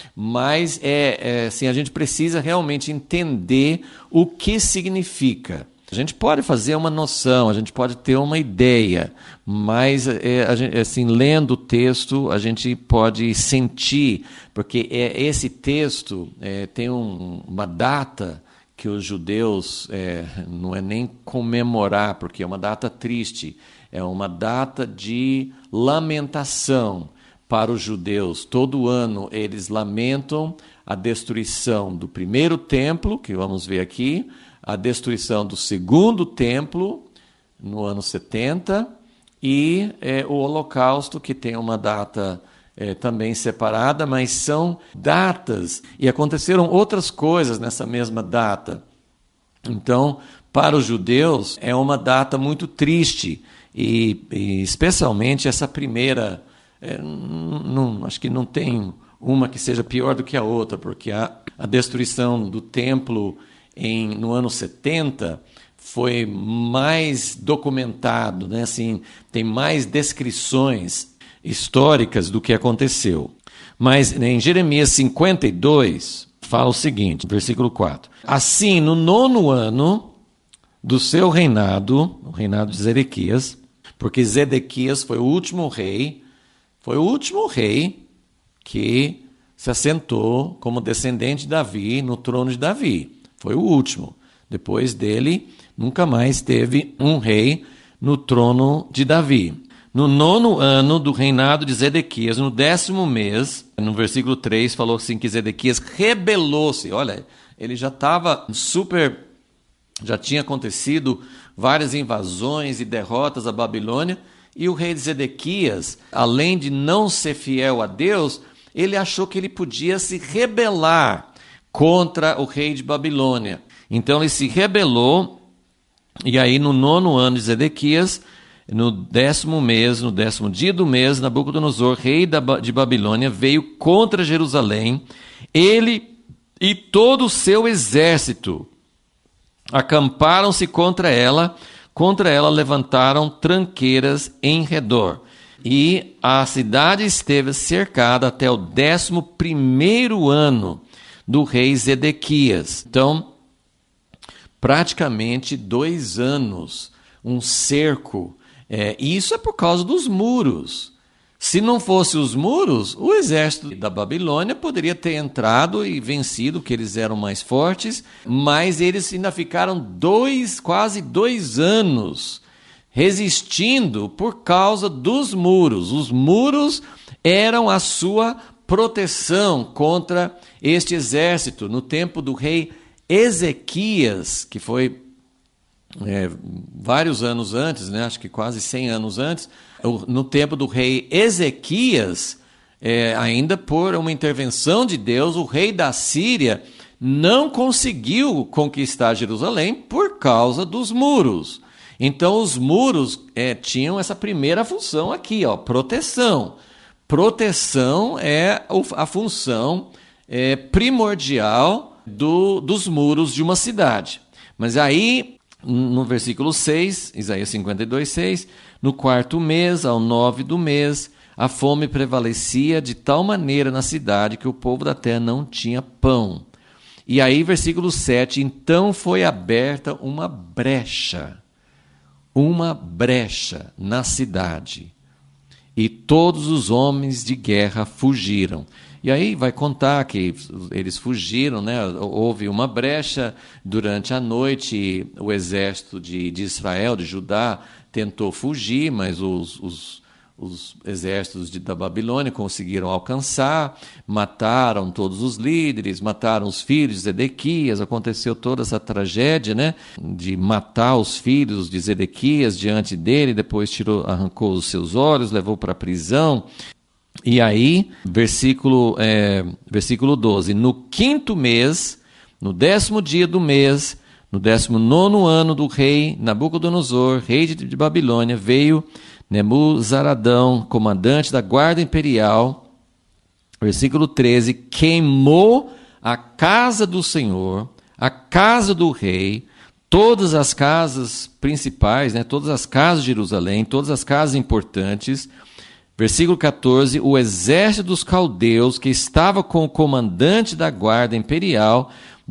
mas é, é, assim, a gente precisa realmente entender o que significa. A gente pode fazer uma noção, a gente pode ter uma ideia, mas é, a gente, assim, lendo o texto a gente pode sentir, porque é, esse texto é, tem um, uma data que os judeus é, não é nem comemorar, porque é uma data triste, é uma data de lamentação para os judeus. Todo ano eles lamentam a destruição do primeiro templo, que vamos ver aqui, a destruição do segundo templo, no ano setenta, e é, o Holocausto, que tem uma data É, também separada, mas são datas, e aconteceram outras coisas nessa mesma data. Então, para os judeus, é uma data muito triste, e, e especialmente essa primeira, é, não, acho que não tem uma que seja pior do que a outra, porque a, a destruição do templo em, no ano setenta foi mais documentado, né? Assim, tem mais descrições históricas do que aconteceu. Mas em Jeremias cinquenta e dois, fala o seguinte, versículo quatro. Assim, no nono ano do seu reinado, o reinado de Zedequias, porque Zedequias foi o último rei, foi o último rei que se assentou como descendente de Davi no trono de Davi. Foi o último. Depois dele, nunca mais teve um rei no trono de Davi. No nono ano do reinado de Zedequias, no décimo mês, no versículo três, falou assim que Zedequias rebelou-se. Olha, ele já estava super, já tinha acontecido várias invasões e derrotas à Babilônia, e o rei de Zedequias, além de não ser fiel a Deus, ele achou que ele podia se rebelar contra o rei de Babilônia. Então ele se rebelou, e aí no nono ano de Zedequias, no décimo mês, no décimo dia do mês, Nabucodonosor, rei de Babilônia, veio contra Jerusalém, ele e todo o seu exército acamparam-se contra ela, contra ela levantaram tranqueiras em redor. E a cidade esteve cercada até o décimo primeiro ano do rei Zedequias. Então, praticamente dois anos, um cerco. É, e isso é por causa dos muros. Se não fosse os muros, o exército da Babilônia poderia ter entrado e vencido, porque eles eram mais fortes, mas eles ainda ficaram dois, quase dois anos resistindo por causa dos muros. Os muros eram a sua proteção contra este exército. No tempo do rei Ezequias, que foi é, vários anos antes, né, acho que quase cem anos antes, no tempo do rei Ezequias, é, ainda por uma intervenção de Deus, o rei da Síria não conseguiu conquistar Jerusalém por causa dos muros. Então, os muros é, tinham essa primeira função aqui, ó, proteção. Proteção é a função é, primordial do, dos muros de uma cidade. Mas aí, no versículo seis, Isaías cinquenta e dois, seis, no quarto mês, ao nove do mês, a fome prevalecia de tal maneira na cidade que o povo da terra não tinha pão. E aí, versículo sete, então foi aberta uma brecha, uma brecha na cidade, e todos os homens de guerra fugiram. E aí vai contar que eles fugiram, né? Houve uma brecha durante a noite, o exército de, de Israel, de Judá, tentou fugir, mas os, os, os exércitos de, da Babilônia conseguiram alcançar, mataram todos os líderes, mataram os filhos de Zedequias, aconteceu toda essa tragédia, né, de matar os filhos de Zedequias diante dele, depois tirou, arrancou os seus olhos, levou para a prisão. E aí, versículo, é, versículo doze, no quinto mês, no décimo dia do mês, no décimo nono ano do rei Nabucodonosor, rei de, de Babilônia, veio Nebuzaradão, comandante da guarda imperial, versículo treze, queimou a casa do Senhor, a casa do rei, todas as casas principais, né, todas as casas de Jerusalém, todas as casas importantes. Versículo quatorze, o exército dos caldeus, que estava com o comandante da guarda imperial,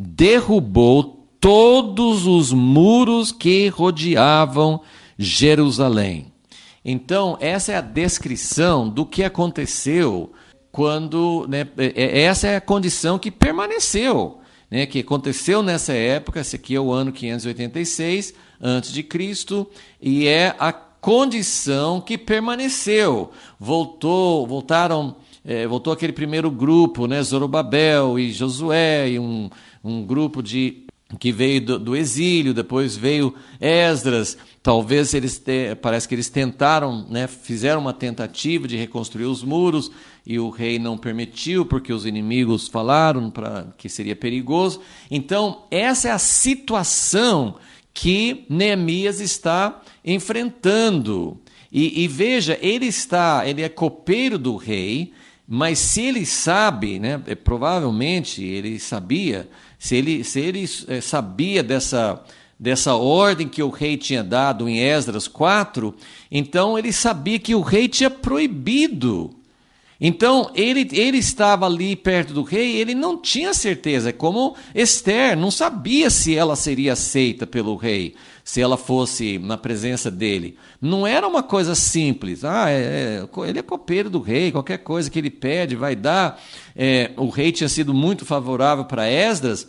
derrubou todos os muros que rodeavam Jerusalém. Então, essa é a descrição do que aconteceu quando, né, essa é a condição que permaneceu, né, que aconteceu nessa época. Esse aqui é o ano quinhentos e oitenta e seis antes de Cristo, e é a condição que permaneceu. Voltou, voltaram, é, voltou aquele primeiro grupo, né, Zorobabel e Josué, e um, um grupo de que veio do, do exílio, depois veio Esdras. Talvez eles, te, parece que eles tentaram, né, fizeram uma tentativa de reconstruir os muros, e o rei não permitiu, porque os inimigos falaram pra, que seria perigoso. Então, essa é a situação que Neemias está enfrentando. E, e veja, ele está, ele é copeiro do rei, mas se ele sabe, né, provavelmente ele sabia, se ele, se ele é, sabia dessa, dessa ordem que o rei tinha dado em Esdras quatro, então ele sabia que o rei tinha proibido. Então, ele, ele estava ali perto do rei, ele não tinha certeza, é como Esther, não sabia se ela seria aceita pelo rei, se ela fosse na presença dele. Não era uma coisa simples, ah, é, é, ele é copeiro do rei, qualquer coisa que ele pede vai dar. É, o rei tinha sido muito favorável para Esdras,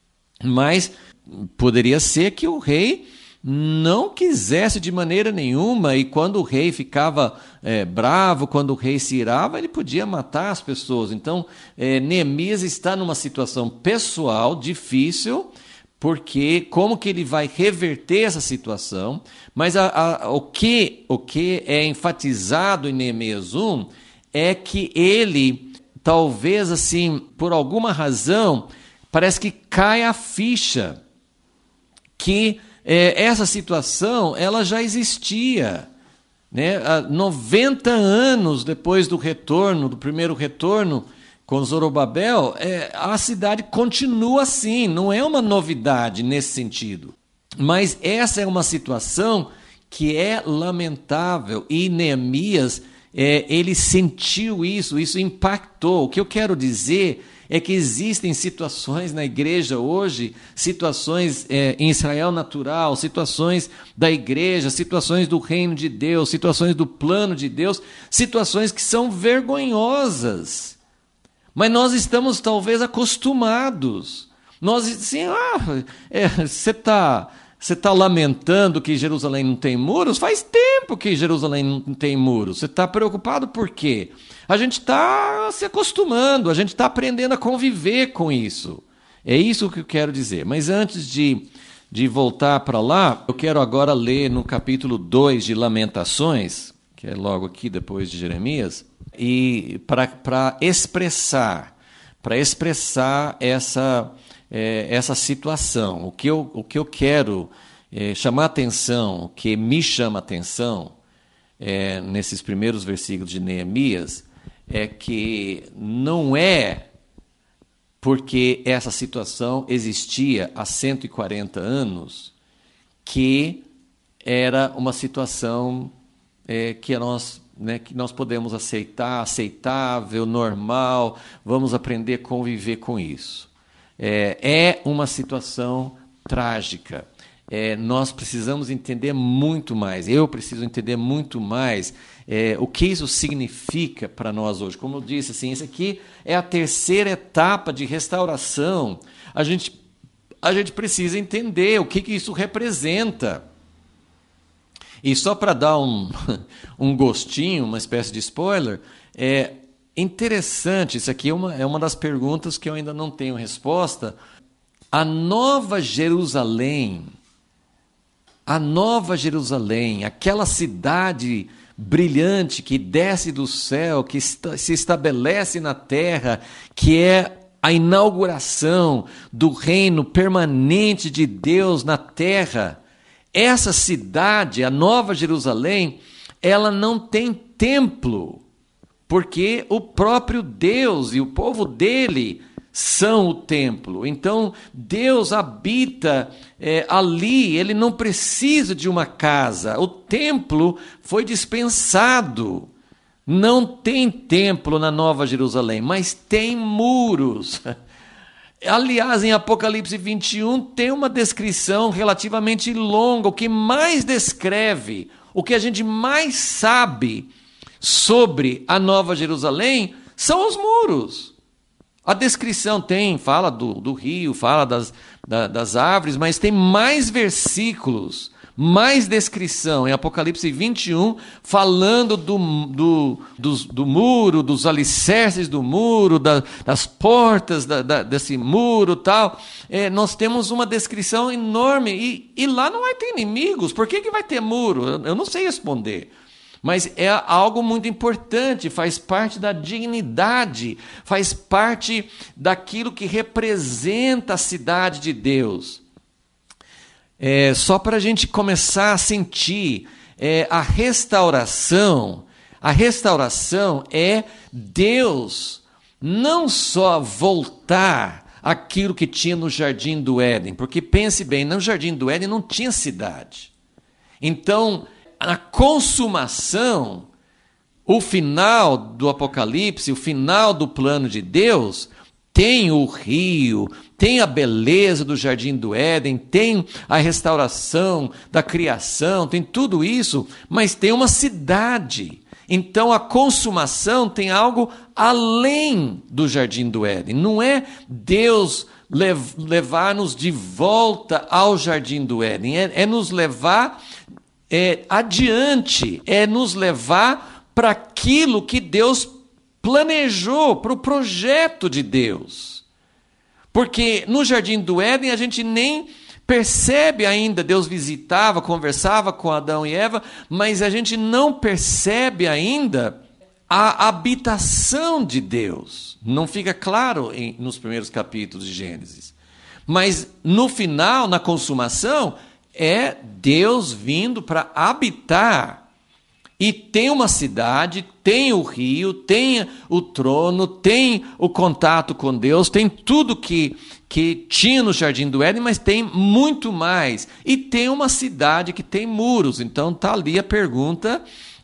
mas poderia ser que o rei não quisesse de maneira nenhuma, e quando o rei ficava é, bravo, quando o rei se irava, ele podia matar as pessoas. Então, é, Neemias está numa situação pessoal difícil, porque como que ele vai reverter essa situação? Mas a, a, o, que, o que é enfatizado em Neemias um é que ele, talvez assim, por alguma razão, parece que cai a ficha que É, essa situação ela já existia, né? Há noventa anos depois do retorno, do primeiro retorno com Zorobabel, é, a cidade continua assim, não é uma novidade nesse sentido. Mas essa é uma situação que é lamentável, e Neemias é, ele sentiu isso, isso impactou. O que eu quero dizer é que existem situações na igreja hoje, situações é, em Israel natural, situações da igreja, situações do reino de Deus, situações do plano de Deus, situações que são vergonhosas. Mas nós estamos talvez acostumados. Nós, assim, ah, é, você está você tá lamentando que Jerusalém não tem muros? Faz tempo que Jerusalém não tem muros. Você está preocupado por quê? A gente está se acostumando, a gente está aprendendo a conviver com isso. É isso que eu quero dizer. Mas antes de, de voltar para lá, eu quero agora ler no capítulo dois de Lamentações, que é logo aqui depois de Jeremias, e para expressar, para expressar essa, é, essa situação. O que eu, o que eu quero é, chamar atenção, o que me chama atenção, é, nesses primeiros versículos de Neemias, é que não é porque essa situação existia há cento e quarenta anos que era uma situação é, que, nós, né, que nós podemos aceitar, aceitável, normal, vamos aprender a conviver com isso. É, é uma situação trágica. É, nós precisamos entender muito mais, eu preciso entender muito mais é, o que isso significa para nós hoje. Como eu disse, assim, isso aqui é a terceira etapa de restauração. A gente, a gente precisa entender o que, que isso representa. E só para dar um, um gostinho, uma espécie de spoiler, é interessante, isso aqui é uma, é uma das perguntas que eu ainda não tenho resposta. A Nova Jerusalém, a Nova Jerusalém, aquela cidade brilhante que desce do céu, que está, se estabelece na terra, que é a inauguração do reino permanente de Deus na terra. Essa cidade, a Nova Jerusalém, ela não tem templo, porque o próprio Deus e o povo dele são o templo. Então, Deus habita é, ali, ele não precisa de uma casa. O templo foi dispensado. Não tem templo na Nova Jerusalém, mas tem muros. Aliás, em Apocalipse vinte e um tem uma descrição relativamente longa, o que mais descreve, o que a gente mais sabe sobre a Nova Jerusalém são os muros. A descrição tem, fala do, do rio, fala das, da, das árvores, mas tem mais versículos, mais descrição em Apocalipse vinte e um, falando do, do, do, do muro, dos alicerces do muro, da, das portas da, da, desse muro e tal. É, nós temos uma descrição enorme, e, e lá não vai ter inimigos. Por que, que vai ter muro? Eu, eu não sei responder. Mas é algo muito importante, faz parte da dignidade, faz parte daquilo que representa a cidade de Deus. É, só para a gente começar a sentir é, a restauração, a restauração é Deus não só voltar àquilo que tinha no Jardim do Éden, porque pense bem, no Jardim do Éden não tinha cidade. Então, na consumação, o final do Apocalipse, o final do plano de Deus, tem o rio, tem a beleza do Jardim do Éden, tem a restauração da criação, tem tudo isso, mas tem uma cidade. Então a consumação tem algo além do Jardim do Éden. Não é Deus lev- levar-nos de volta ao Jardim do Éden, é, é nos levar É, adiante, é nos levar para aquilo que Deus planejou, para o projeto de Deus. Porque no Jardim do Éden a gente nem percebe ainda, Deus visitava, conversava com Adão e Eva, mas a gente não percebe ainda a habitação de Deus. Não fica claro em, nos primeiros capítulos de Gênesis. Mas no final, na consumação, é Deus vindo para habitar. E tem uma cidade, tem o rio, tem o trono, tem o contato com Deus, tem tudo que, que tinha no Jardim do Éden, mas tem muito mais. E tem uma cidade que tem muros. Então está ali a pergunta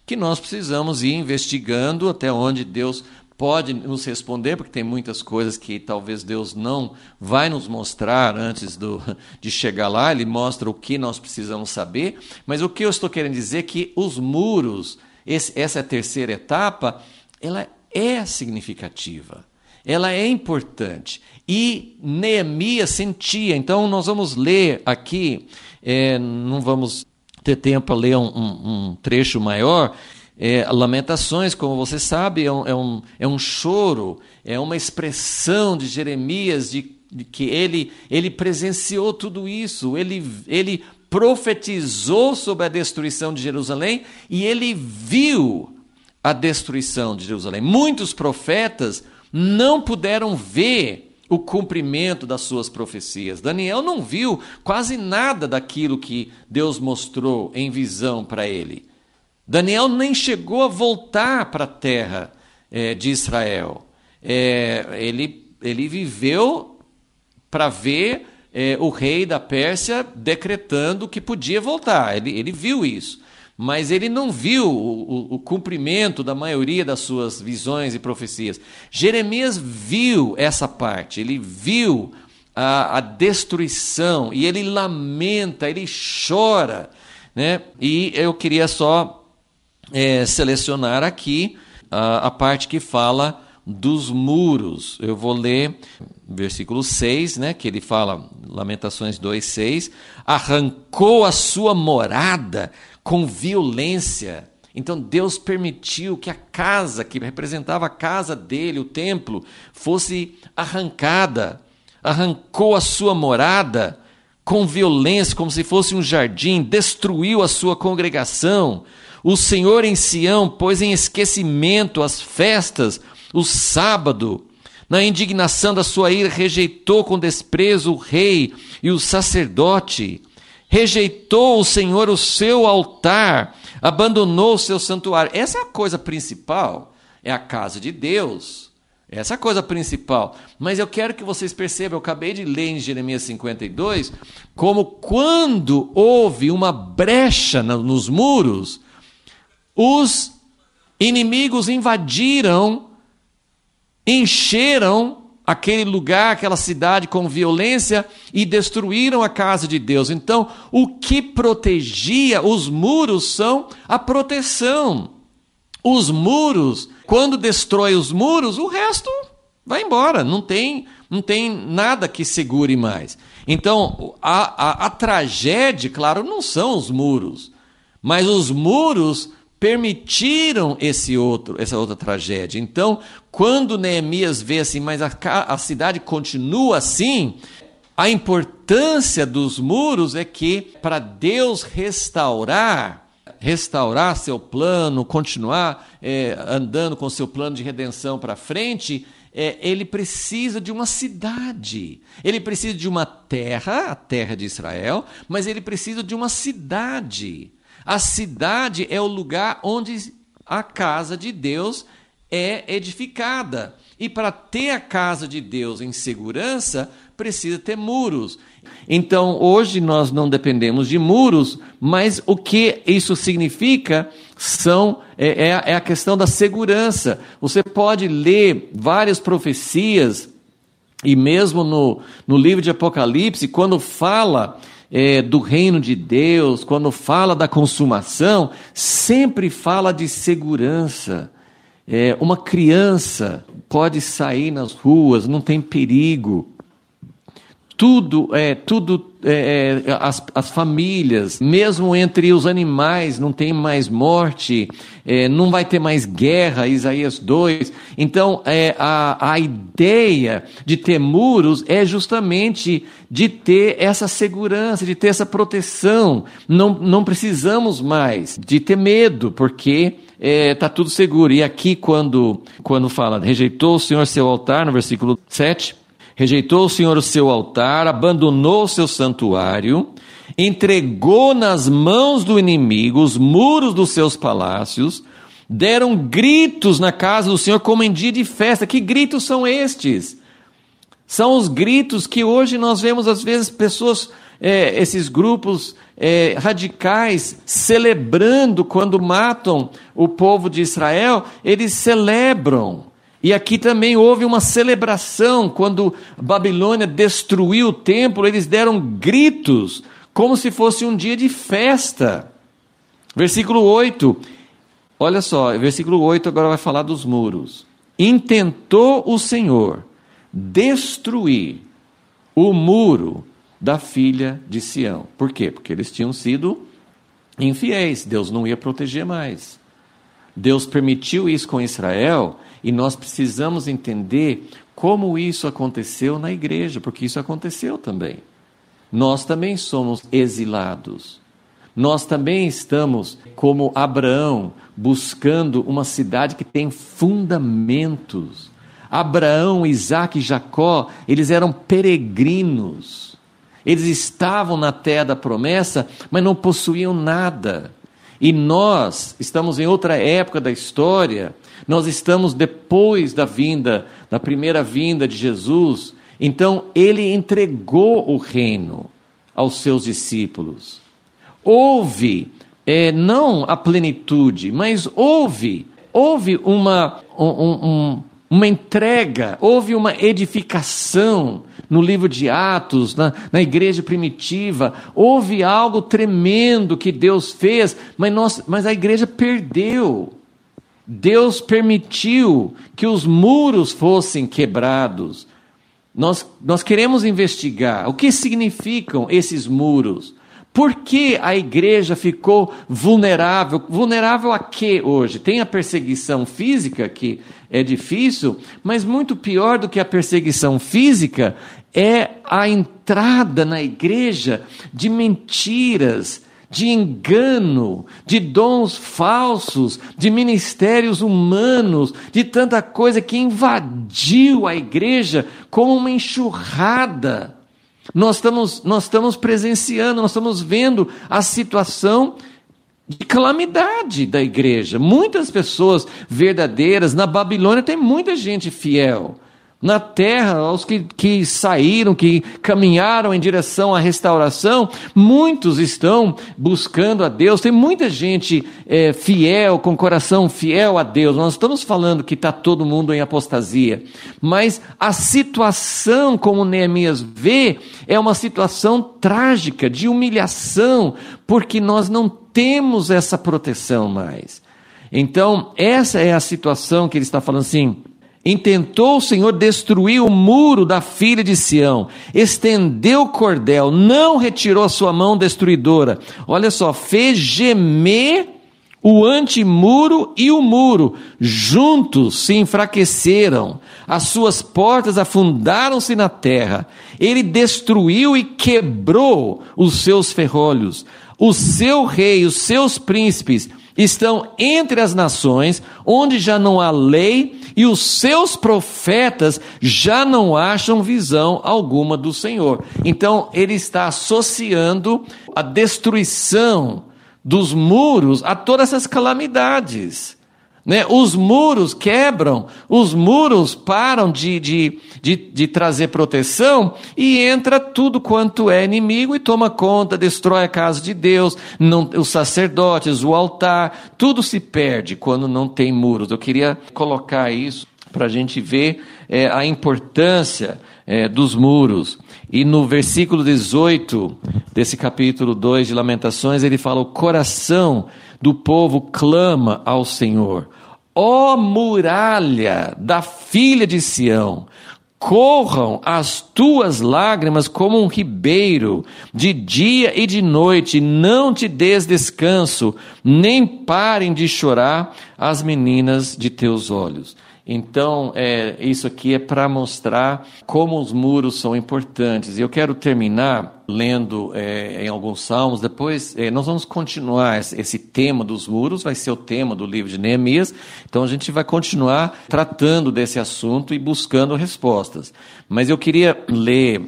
que nós precisamos ir investigando até onde Deus pode nos responder, porque tem muitas coisas que talvez Deus não vai nos mostrar antes do, de chegar lá. Ele mostra o que nós precisamos saber, mas o que eu estou querendo dizer é que os muros, esse, essa terceira etapa, ela é significativa, ela é importante, e Neemias sentia. Então nós vamos ler aqui, é, não vamos ter tempo para ler um, um, um trecho maior. É, Lamentações, como você sabe, é um, é, um, é um choro, é uma expressão de Jeremias, de, de que ele, ele presenciou tudo isso, ele, ele profetizou sobre a destruição de Jerusalém e ele viu a destruição de Jerusalém. Muitos profetas não puderam ver o cumprimento das suas profecias. Daniel não viu quase nada daquilo que Deus mostrou em visão para ele. Daniel nem chegou a voltar para a terra é, de Israel. É, ele, ele viveu para ver é, o rei da Pérsia decretando que podia voltar. Ele, ele viu isso, mas ele não viu o, o, o cumprimento da maioria das suas visões e profecias. Jeremias viu essa parte, ele viu a, a destruição, e ele lamenta, ele chora, né? E eu queria só É, selecionar aqui a, a parte que fala dos muros. Eu vou ler versículo seis, né, que ele fala, Lamentações dois, seis, arrancou a sua morada com violência. Então Deus permitiu que a casa, que representava a casa dele, o templo, fosse arrancada. Arrancou a sua morada com violência, como se fosse um jardim, destruiu a sua congregação. O Senhor em Sião pôs em esquecimento as festas, o sábado. Na indignação da sua ira, rejeitou com desprezo o rei e o sacerdote. Rejeitou o Senhor o seu altar, abandonou o seu santuário. Essa é a coisa principal, é a casa de Deus. Essa é a coisa principal. Mas eu quero que vocês percebam, eu acabei de ler em Jeremias cinquenta e dois, como quando houve uma brecha nos muros, os inimigos invadiram, encheram aquele lugar, aquela cidade com violência e destruíram a casa de Deus. Então, o que protegia os muros são a proteção. Os muros, quando destrói os muros, o resto vai embora, não tem, não tem nada que segure mais. Então, a, a, a tragédia, claro, não são os muros, mas os muros permitiram esse outro, essa outra tragédia. Então, quando Neemias vê assim, mas a, a cidade continua assim, a importância dos muros é que, para Deus restaurar, restaurar seu plano, continuar é, andando com seu plano de redenção para frente, é, ele precisa de uma cidade, ele precisa de uma terra, a terra de Israel, mas ele precisa de uma cidade. A cidade é o lugar onde a casa de Deus é edificada. E para ter a casa de Deus em segurança, precisa ter muros. Então, hoje nós não dependemos de muros, mas o que isso significa são, é, é a questão da segurança. Você pode ler várias profecias, e mesmo no, no livro de Apocalipse, quando fala É, do reino de Deus, quando fala da consumação, sempre fala de segurança. É, uma criança pode sair nas ruas, não tem perigo. Tudo, é, tudo é, as, as famílias, mesmo entre os animais, não tem mais morte, é, não vai ter mais guerra, Isaías dois. Então, é, a, a ideia de ter muros é justamente de ter essa segurança, de ter essa proteção. Não, não precisamos mais de ter medo, porque está é, tudo seguro. E aqui, quando, quando fala, rejeitou o Senhor seu altar, no versículo sete, rejeitou o Senhor o seu altar, abandonou o seu santuário, entregou nas mãos do inimigo os muros dos seus palácios, deram gritos na casa do Senhor como em dia de festa. Que gritos são estes? São os gritos que hoje nós vemos, às vezes, pessoas é, esses grupos é, radicais celebrando quando matam o povo de Israel, eles celebram. E aqui também houve uma celebração, quando Babilônia destruiu o templo, eles deram gritos, como se fosse um dia de festa. Versículo oito, olha só, versículo oito agora vai falar dos muros. Intentou o Senhor destruir o muro da filha de Sião. Por quê? Porque eles tinham sido infiéis, Deus não ia proteger mais. Deus permitiu isso com Israel, e nós precisamos entender como isso aconteceu na igreja, porque isso aconteceu também. Nós também somos exilados. Nós também estamos, como Abraão, buscando uma cidade que tem fundamentos. Abraão, Isaque e Jacó, eles eram peregrinos. Eles estavam na terra da promessa, mas não possuíam nada. E nós estamos em outra época da história, nós estamos depois da vinda, da primeira vinda de Jesus. Então, ele entregou o reino aos seus discípulos. Houve, é, não a plenitude, mas houve, houve uma, um, um, uma entrega, houve uma edificação no livro de Atos, na, na igreja primitiva. Houve algo tremendo que Deus fez, mas, nós, mas a igreja perdeu. Deus permitiu que os muros fossem quebrados. Nós, nós queremos investigar o que significam esses muros. Por que a igreja ficou vulnerável? Vulnerável a quê hoje? Tem a perseguição física, que é difícil, mas muito pior do que a perseguição física é a entrada na igreja de mentiras, de engano, de dons falsos, de ministérios humanos, de tanta coisa que invadiu a igreja como uma enxurrada. Nós estamos, nós estamos presenciando, nós estamos vendo a situação de calamidade da igreja. Muitas pessoas verdadeiras, na Babilônia tem muita gente fiel. Na terra, os que, que saíram, que caminharam em direção à restauração, muitos estão buscando a Deus. Tem muita gente é, fiel, com coração fiel a Deus. Nós estamos falando que está todo mundo em apostasia, mas a situação, como Neemias vê, é uma situação trágica, de humilhação, porque nós não temos essa proteção mais. Então, essa é a situação que ele está falando assim: intentou o Senhor destruir o muro da filha de Sião, estendeu o cordel, não retirou a sua mão destruidora. Olha só, fez gemer o antemuro e o muro, juntos se enfraqueceram, as suas portas afundaram-se na terra. Ele destruiu e quebrou os seus ferrolhos. O seu rei, os seus príncipes estão entre as nações, onde já não há lei, e os seus profetas já não acham visão alguma do Senhor. Então, ele está associando a destruição dos muros a todas essas calamidades. Né? Os muros quebram, os muros param de, de, de, de trazer proteção, e entra tudo quanto é inimigo e toma conta, destrói a casa de Deus, não, os sacerdotes, o altar, tudo se perde quando não tem muros. Eu queria colocar isso para a gente ver é, a importância é, dos muros. E no versículo dezoito desse capítulo dois de Lamentações, ele fala: o coração do povo clama ao Senhor. Ó muralha da filha de Sião, corram as tuas lágrimas como um ribeiro, de dia e de noite, não te des descanso, nem parem de chorar as meninas de teus olhos. Então, é, isso aqui é para mostrar como os muros são importantes. E eu quero terminar lendo é, em alguns salmos. Depois, é, nós vamos continuar esse, esse tema dos muros, vai ser o tema do livro de Neemias. Então, a gente vai continuar tratando desse assunto e buscando respostas. Mas eu queria ler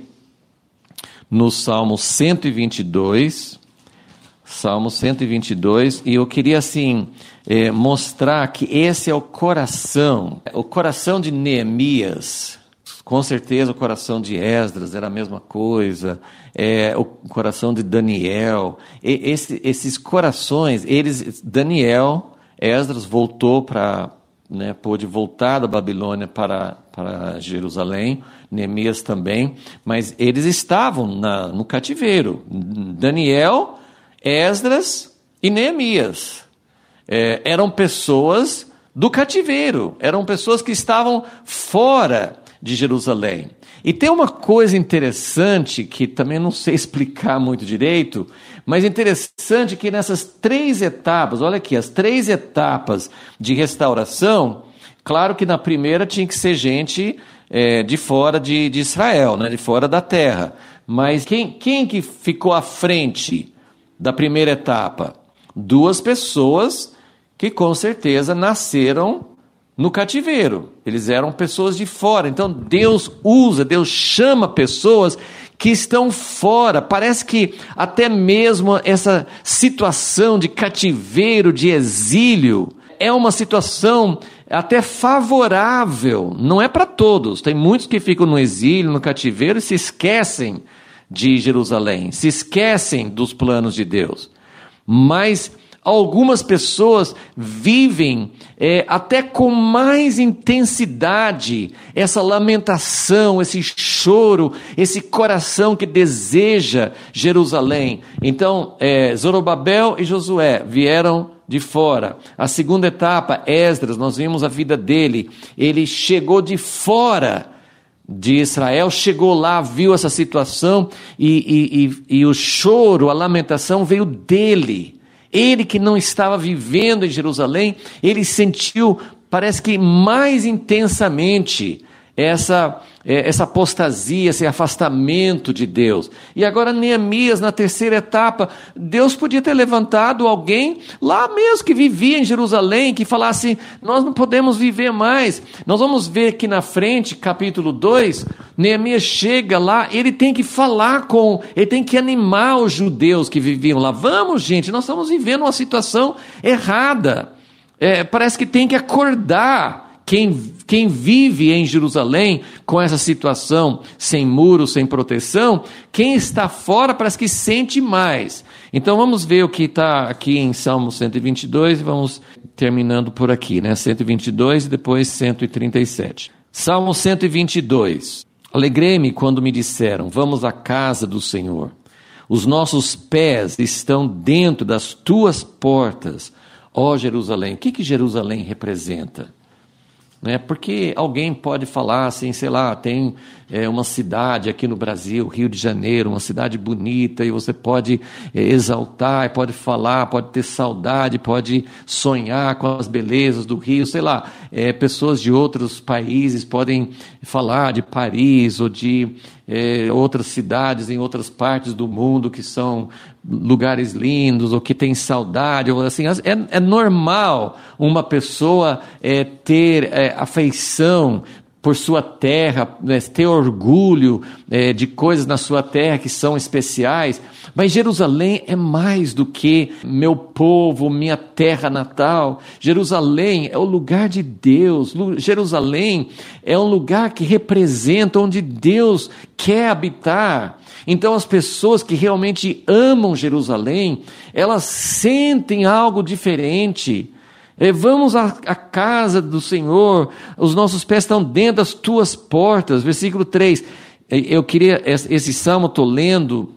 no Salmo cento e vinte e dois... Salmo cento e vinte e dois, e eu queria assim é, mostrar que esse é o coração, o coração de Neemias. Com certeza o coração de Esdras era a mesma coisa, é, o coração de Daniel, e, esse, esses corações, eles, Daniel, Esdras voltou para, né, pôde voltar da Babilônia para, para Jerusalém, Neemias também, mas eles estavam na, no cativeiro, Daniel, Esdras e Neemias, é, eram pessoas do cativeiro, eram pessoas que estavam fora de Jerusalém. E tem uma coisa interessante, que também não sei explicar muito direito, mas interessante que nessas três etapas, olha aqui, as três etapas de restauração, claro que na primeira tinha que ser gente é, de fora de, de Israel, né, de fora da terra, mas quem, quem que ficou à frente da primeira etapa? Duas pessoas que com certeza nasceram no cativeiro, eles eram pessoas de fora, então Deus usa, Deus chama pessoas que estão fora, parece que até mesmo essa situação de cativeiro, de exílio, é uma situação até favorável, não é para todos, tem muitos que ficam no exílio, no cativeiro e se esquecem de Jerusalém, se esquecem dos planos de Deus, mas algumas pessoas vivem é, até com mais intensidade essa lamentação, esse choro, esse coração que deseja Jerusalém. Então, é, Zorobabel e Josué vieram de fora. A segunda etapa, Esdras, nós vimos a vida dele. Ele chegou de fora de Israel, chegou lá, viu essa situação e, e, e, e o choro, a lamentação veio dele. Ele que não estava vivendo em Jerusalém, ele sentiu, parece que mais intensamente, essa, essa apostasia, esse afastamento de Deus. E agora Neemias, na terceira etapa, Deus podia ter levantado alguém lá mesmo que vivia em Jerusalém, que falasse, nós não podemos viver mais. Nós vamos ver aqui na frente, capítulo dois, Neemias chega lá, ele tem que falar com, ele tem que animar os judeus que viviam lá. Vamos, gente, nós estamos vivendo uma situação errada. É, parece que tem que acordar. Quem, quem vive em Jerusalém com essa situação, sem muros, sem proteção, quem está fora parece que sente mais. Então vamos ver o que está aqui em Salmo cento e vinte e dois e vamos terminando por aqui, né? cento e vinte e dois e depois cento e trinta e sete. Salmo cento e vinte e dois. Alegrei-me quando me disseram, vamos à casa do Senhor. Os nossos pés estão dentro das tuas portas, ó Jerusalém. O que que Jerusalém representa? Né? Porque alguém pode falar assim, sei lá, tem é, uma cidade aqui no Brasil, Rio de Janeiro, uma cidade bonita, e você pode é, exaltar, pode falar, pode ter saudade, pode sonhar com as belezas do Rio, sei lá, é, pessoas de outros países podem falar de Paris ou de é, outras cidades em outras partes do mundo que são lugares lindos, ou que tem saudade, ou assim, é, é normal uma pessoa é, ter é, afeição por sua terra, né, ter orgulho é, de coisas na sua terra que são especiais, mas Jerusalém é mais do que meu povo, minha terra natal. Jerusalém é o lugar de Deus, Jerusalém é um lugar que representa onde Deus quer habitar. Então as pessoas que realmente amam Jerusalém, elas sentem algo diferente. Vamos à, à casa do Senhor, os nossos pés estão dentro das tuas portas. Versículo três, eu queria, esse salmo estou lendo,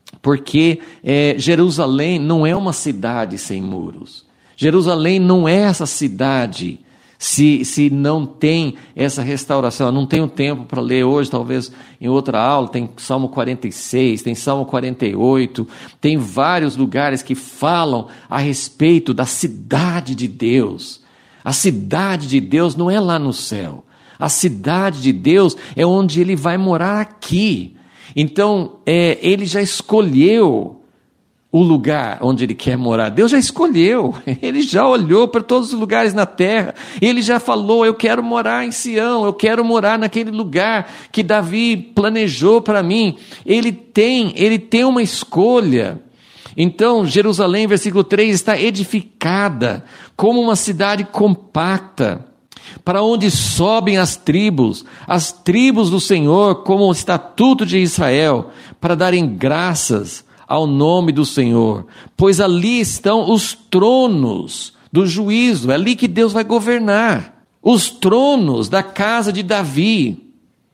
porque é, Jerusalém não é uma cidade sem muros. Jerusalém não é essa cidade se, se não tem essa restauração. Eu não tenho tempo para ler hoje, talvez em outra aula. Tem Salmo quarenta e seis, tem Salmo quarenta e oito, tem vários lugares que falam a respeito da cidade de Deus. A cidade de Deus não é lá no céu, a cidade de Deus é onde Ele vai morar aqui. Então é, Ele já escolheu o lugar onde Ele quer morar. Deus já escolheu, Ele já olhou para todos os lugares na terra, Ele já falou, eu quero morar em Sião, eu quero morar naquele lugar que Davi planejou para mim. Ele tem, Ele tem uma escolha. Então Jerusalém, versículo três, está edificada como uma cidade compacta. Para onde sobem as tribos, as tribos do Senhor, como o estatuto de Israel, para darem graças ao nome do Senhor, pois ali estão os tronos do juízo, é ali que Deus vai governar, os tronos da casa de Davi.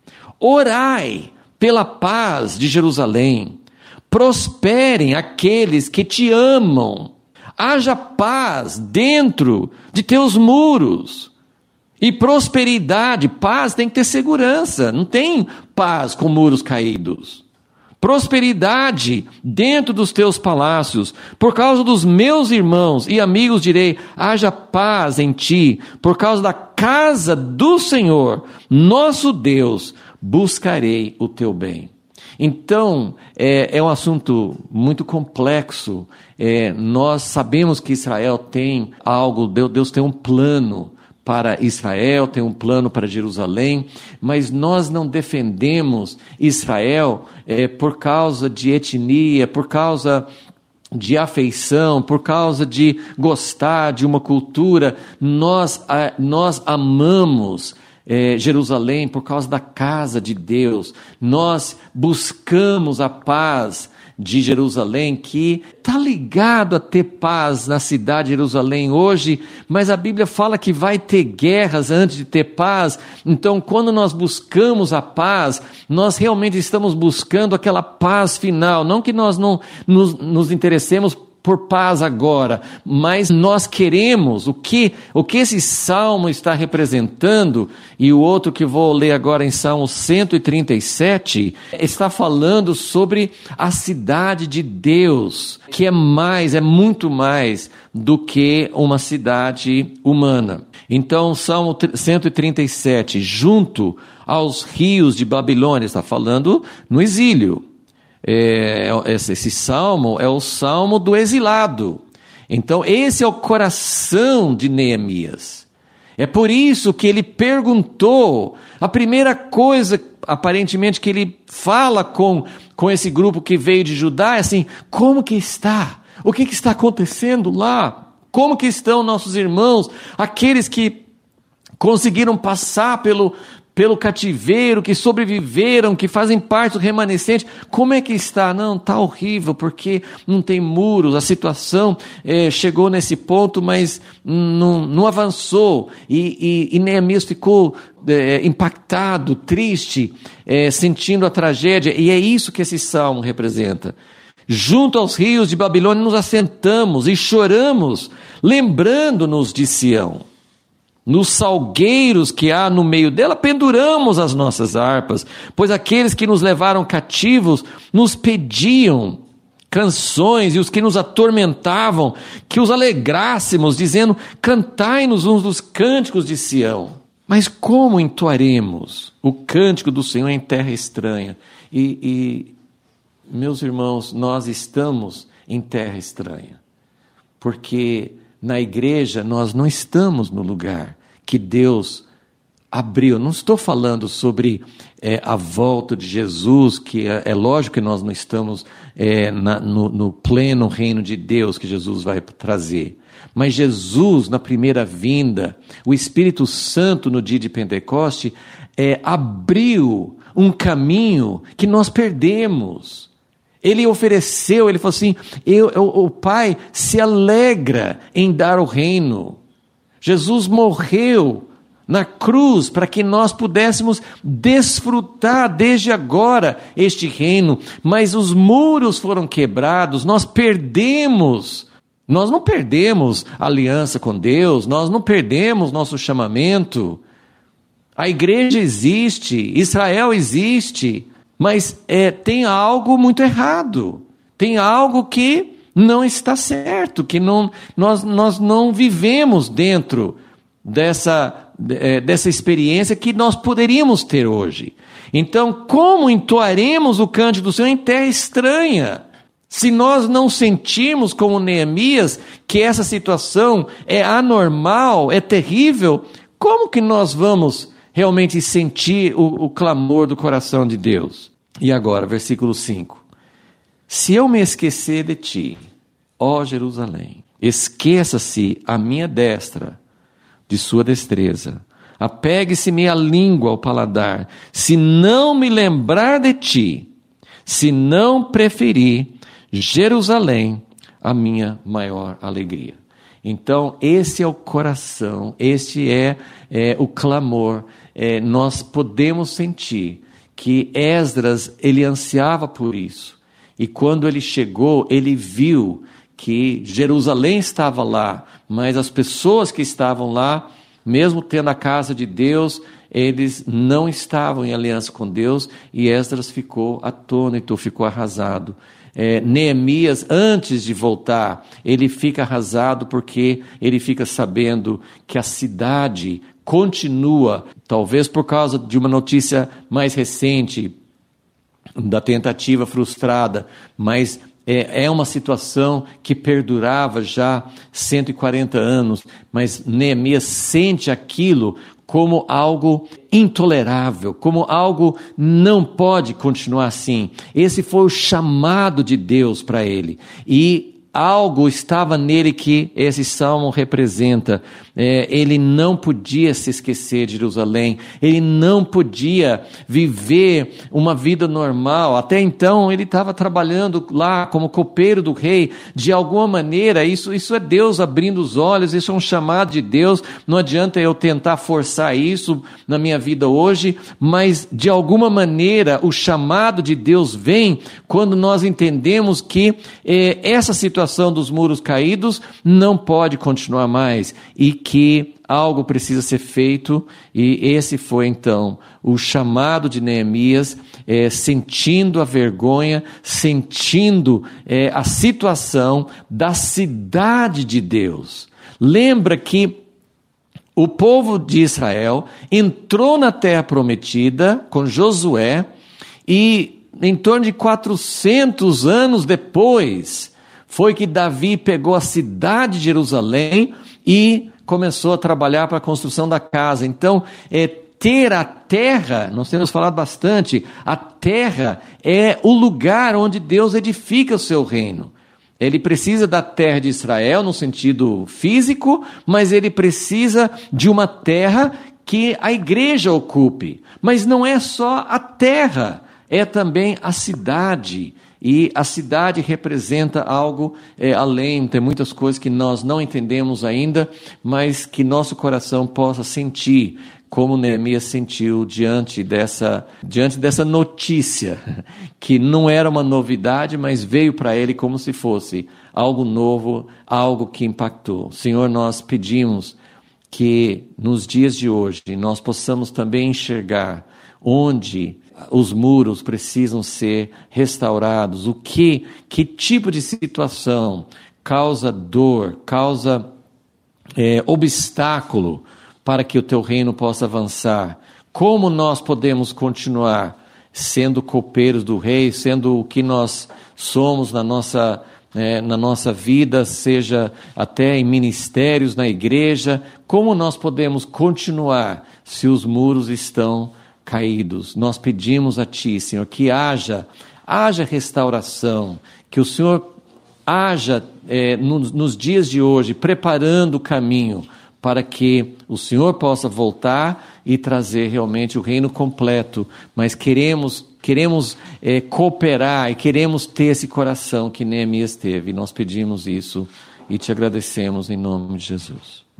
Orai pela paz de Jerusalém, prosperem aqueles que te amam, haja paz dentro de teus muros, e prosperidade. Paz tem que ter segurança, não tem paz com muros caídos. Prosperidade dentro dos teus palácios, por causa dos meus irmãos e amigos direi, haja paz em ti, por causa da casa do Senhor, nosso Deus, buscarei o teu bem. Então, é, é um assunto muito complexo. É, nós sabemos que Israel tem algo, Deus, Deus tem um plano para Israel, tem um plano para Jerusalém, mas nós não defendemos Israel é, por causa de etnia, por causa de afeição, por causa de gostar de uma cultura. Nós, a, nós amamos É, Jerusalém por causa da casa de Deus. Nós buscamos a paz de Jerusalém, que está ligado a ter paz na cidade de Jerusalém hoje, mas a Bíblia fala que vai ter guerras antes de ter paz. Então, quando nós buscamos a paz, nós realmente estamos buscando aquela paz final, não que nós não nos, nos interessemos por paz agora, mas nós queremos, o que, o que esse salmo está representando, e o outro que vou ler agora em Salmo cento e trinta e sete, está falando sobre a cidade de Deus, que é mais, é muito mais do que uma cidade humana. Então, Salmo cento e trinta e sete, junto aos rios de Babilônia, está falando no exílio. É, esse, esse salmo é o salmo do exilado. Então esse é o coração de Neemias. É por isso que ele perguntou, a primeira coisa aparentemente que ele fala com, com esse grupo que veio de Judá é assim, como que está? O que, que está acontecendo lá? Como que estão nossos irmãos, aqueles que conseguiram passar pelo pelo cativeiro, que sobreviveram, que fazem parte do remanescente? Como é que está? Não, está horrível, porque não tem muros, a situação é, chegou nesse ponto, mas não, não avançou, e, e, e Neemias ficou é, impactado, triste, é, sentindo a tragédia, e é isso que esse salmo representa. Junto aos rios de Babilônia nos assentamos e choramos, lembrando-nos de Sião. Nos salgueiros que há no meio dela, penduramos as nossas harpas, pois aqueles que nos levaram cativos nos pediam canções, e os que nos atormentavam, que os alegrássemos, dizendo, cantai-nos uns dos cânticos de Sião. Mas como entoaremos o cântico do Senhor em terra estranha? E, e, meus irmãos, nós estamos em terra estranha, porque na igreja nós não estamos no lugar que Deus abriu. Não estou falando sobre é, a volta de Jesus, que é, é lógico que nós não estamos é, na, no, no pleno reino de Deus que Jesus vai trazer. Mas Jesus, na primeira vinda, o Espírito Santo no dia de Pentecoste, é, abriu um caminho que nós perdemos. Ele ofereceu, ele falou assim, eu, eu, o Pai se alegra em dar o reino. Jesus morreu na cruz para que nós pudéssemos desfrutar desde agora este reino, mas os muros foram quebrados, nós perdemos, nós não perdemos a aliança com Deus, nós não perdemos nosso chamamento. A igreja existe, Israel existe, mas é, tem algo muito errado, tem algo que não está certo, que não, nós, nós não vivemos dentro dessa, é, dessa experiência que nós poderíamos ter hoje. Então, como entoaremos o cântico do Senhor em terra estranha? Se nós não sentirmos como Neemias que essa situação é anormal, é terrível, como que nós vamos realmente sentir o, o clamor do coração de Deus? E agora, versículo cinco. Se eu me esquecer de ti, ó Jerusalém, esqueça-se a minha destra de sua destreza, apegue-se-me a língua ao paladar, se não me lembrar de ti, se não preferir Jerusalém, a minha maior alegria. Então, esse é o coração, este é, é o clamor. É, nós podemos sentir que Esdras, ele ansiava por isso. E quando ele chegou, ele viu que Jerusalém estava lá, mas as pessoas que estavam lá, mesmo tendo a casa de Deus, eles não estavam em aliança com Deus, e Esdras ficou atônito, ficou arrasado. É, Neemias, antes de voltar, ele fica arrasado porque ele fica sabendo que a cidade continua, talvez por causa de uma notícia mais recente, da tentativa frustrada, mas é, é uma situação que perdurava já cento e quarenta anos, mas Neemias sente aquilo como algo intolerável, como algo não pode continuar assim. Esse foi o chamado de Deus para ele, e algo estava nele que esse salmo representa. É, ele não podia se esquecer de Jerusalém, ele não podia viver uma vida normal. Até então ele estava trabalhando lá como copeiro do rei, de alguma maneira. Isso, isso é Deus abrindo os olhos, isso é um chamado de Deus. Não adianta eu tentar forçar isso na minha vida hoje, mas de alguma maneira o chamado de Deus vem quando nós entendemos que é, essa situação dos muros caídos não pode continuar mais, e que algo precisa ser feito. E esse foi então o chamado de Neemias, é, sentindo a vergonha, sentindo é, a situação da cidade de Deus. Lembra que o povo de Israel entrou na terra prometida com Josué, e em torno de quatrocentos anos depois foi que Davi pegou a cidade de Jerusalém e começou a trabalhar para a construção da casa. Então, é, ter a terra, nós temos falado bastante, a terra é o lugar onde Deus edifica o seu reino. Ele precisa da terra de Israel no sentido físico, mas ele precisa de uma terra que a igreja ocupe. Mas não é só a terra, é também a cidade. E a cidade representa algo é, além, tem muitas coisas que nós não entendemos ainda, mas que nosso coração possa sentir, como Neemias sentiu diante dessa, diante dessa notícia, que não era uma novidade, mas veio para ele como se fosse algo novo, algo que impactou. Senhor, nós pedimos que nos dias de hoje nós possamos também enxergar onde os muros precisam ser restaurados, o que, que tipo de situação causa dor, causa é, obstáculo para que o teu reino possa avançar. Como nós podemos continuar sendo copeiros do rei, sendo o que nós somos na nossa, é, na nossa vida, seja até em ministérios, na igreja, como nós podemos continuar se os muros estão caídos? Nós pedimos a Ti, Senhor, que haja, haja restauração, que o Senhor haja é, nos, nos dias de hoje, preparando o caminho para que o Senhor possa voltar e trazer realmente o reino completo. Mas queremos, queremos é, cooperar e queremos ter esse coração que Neemias teve. E nós pedimos isso e Te agradecemos em nome de Jesus.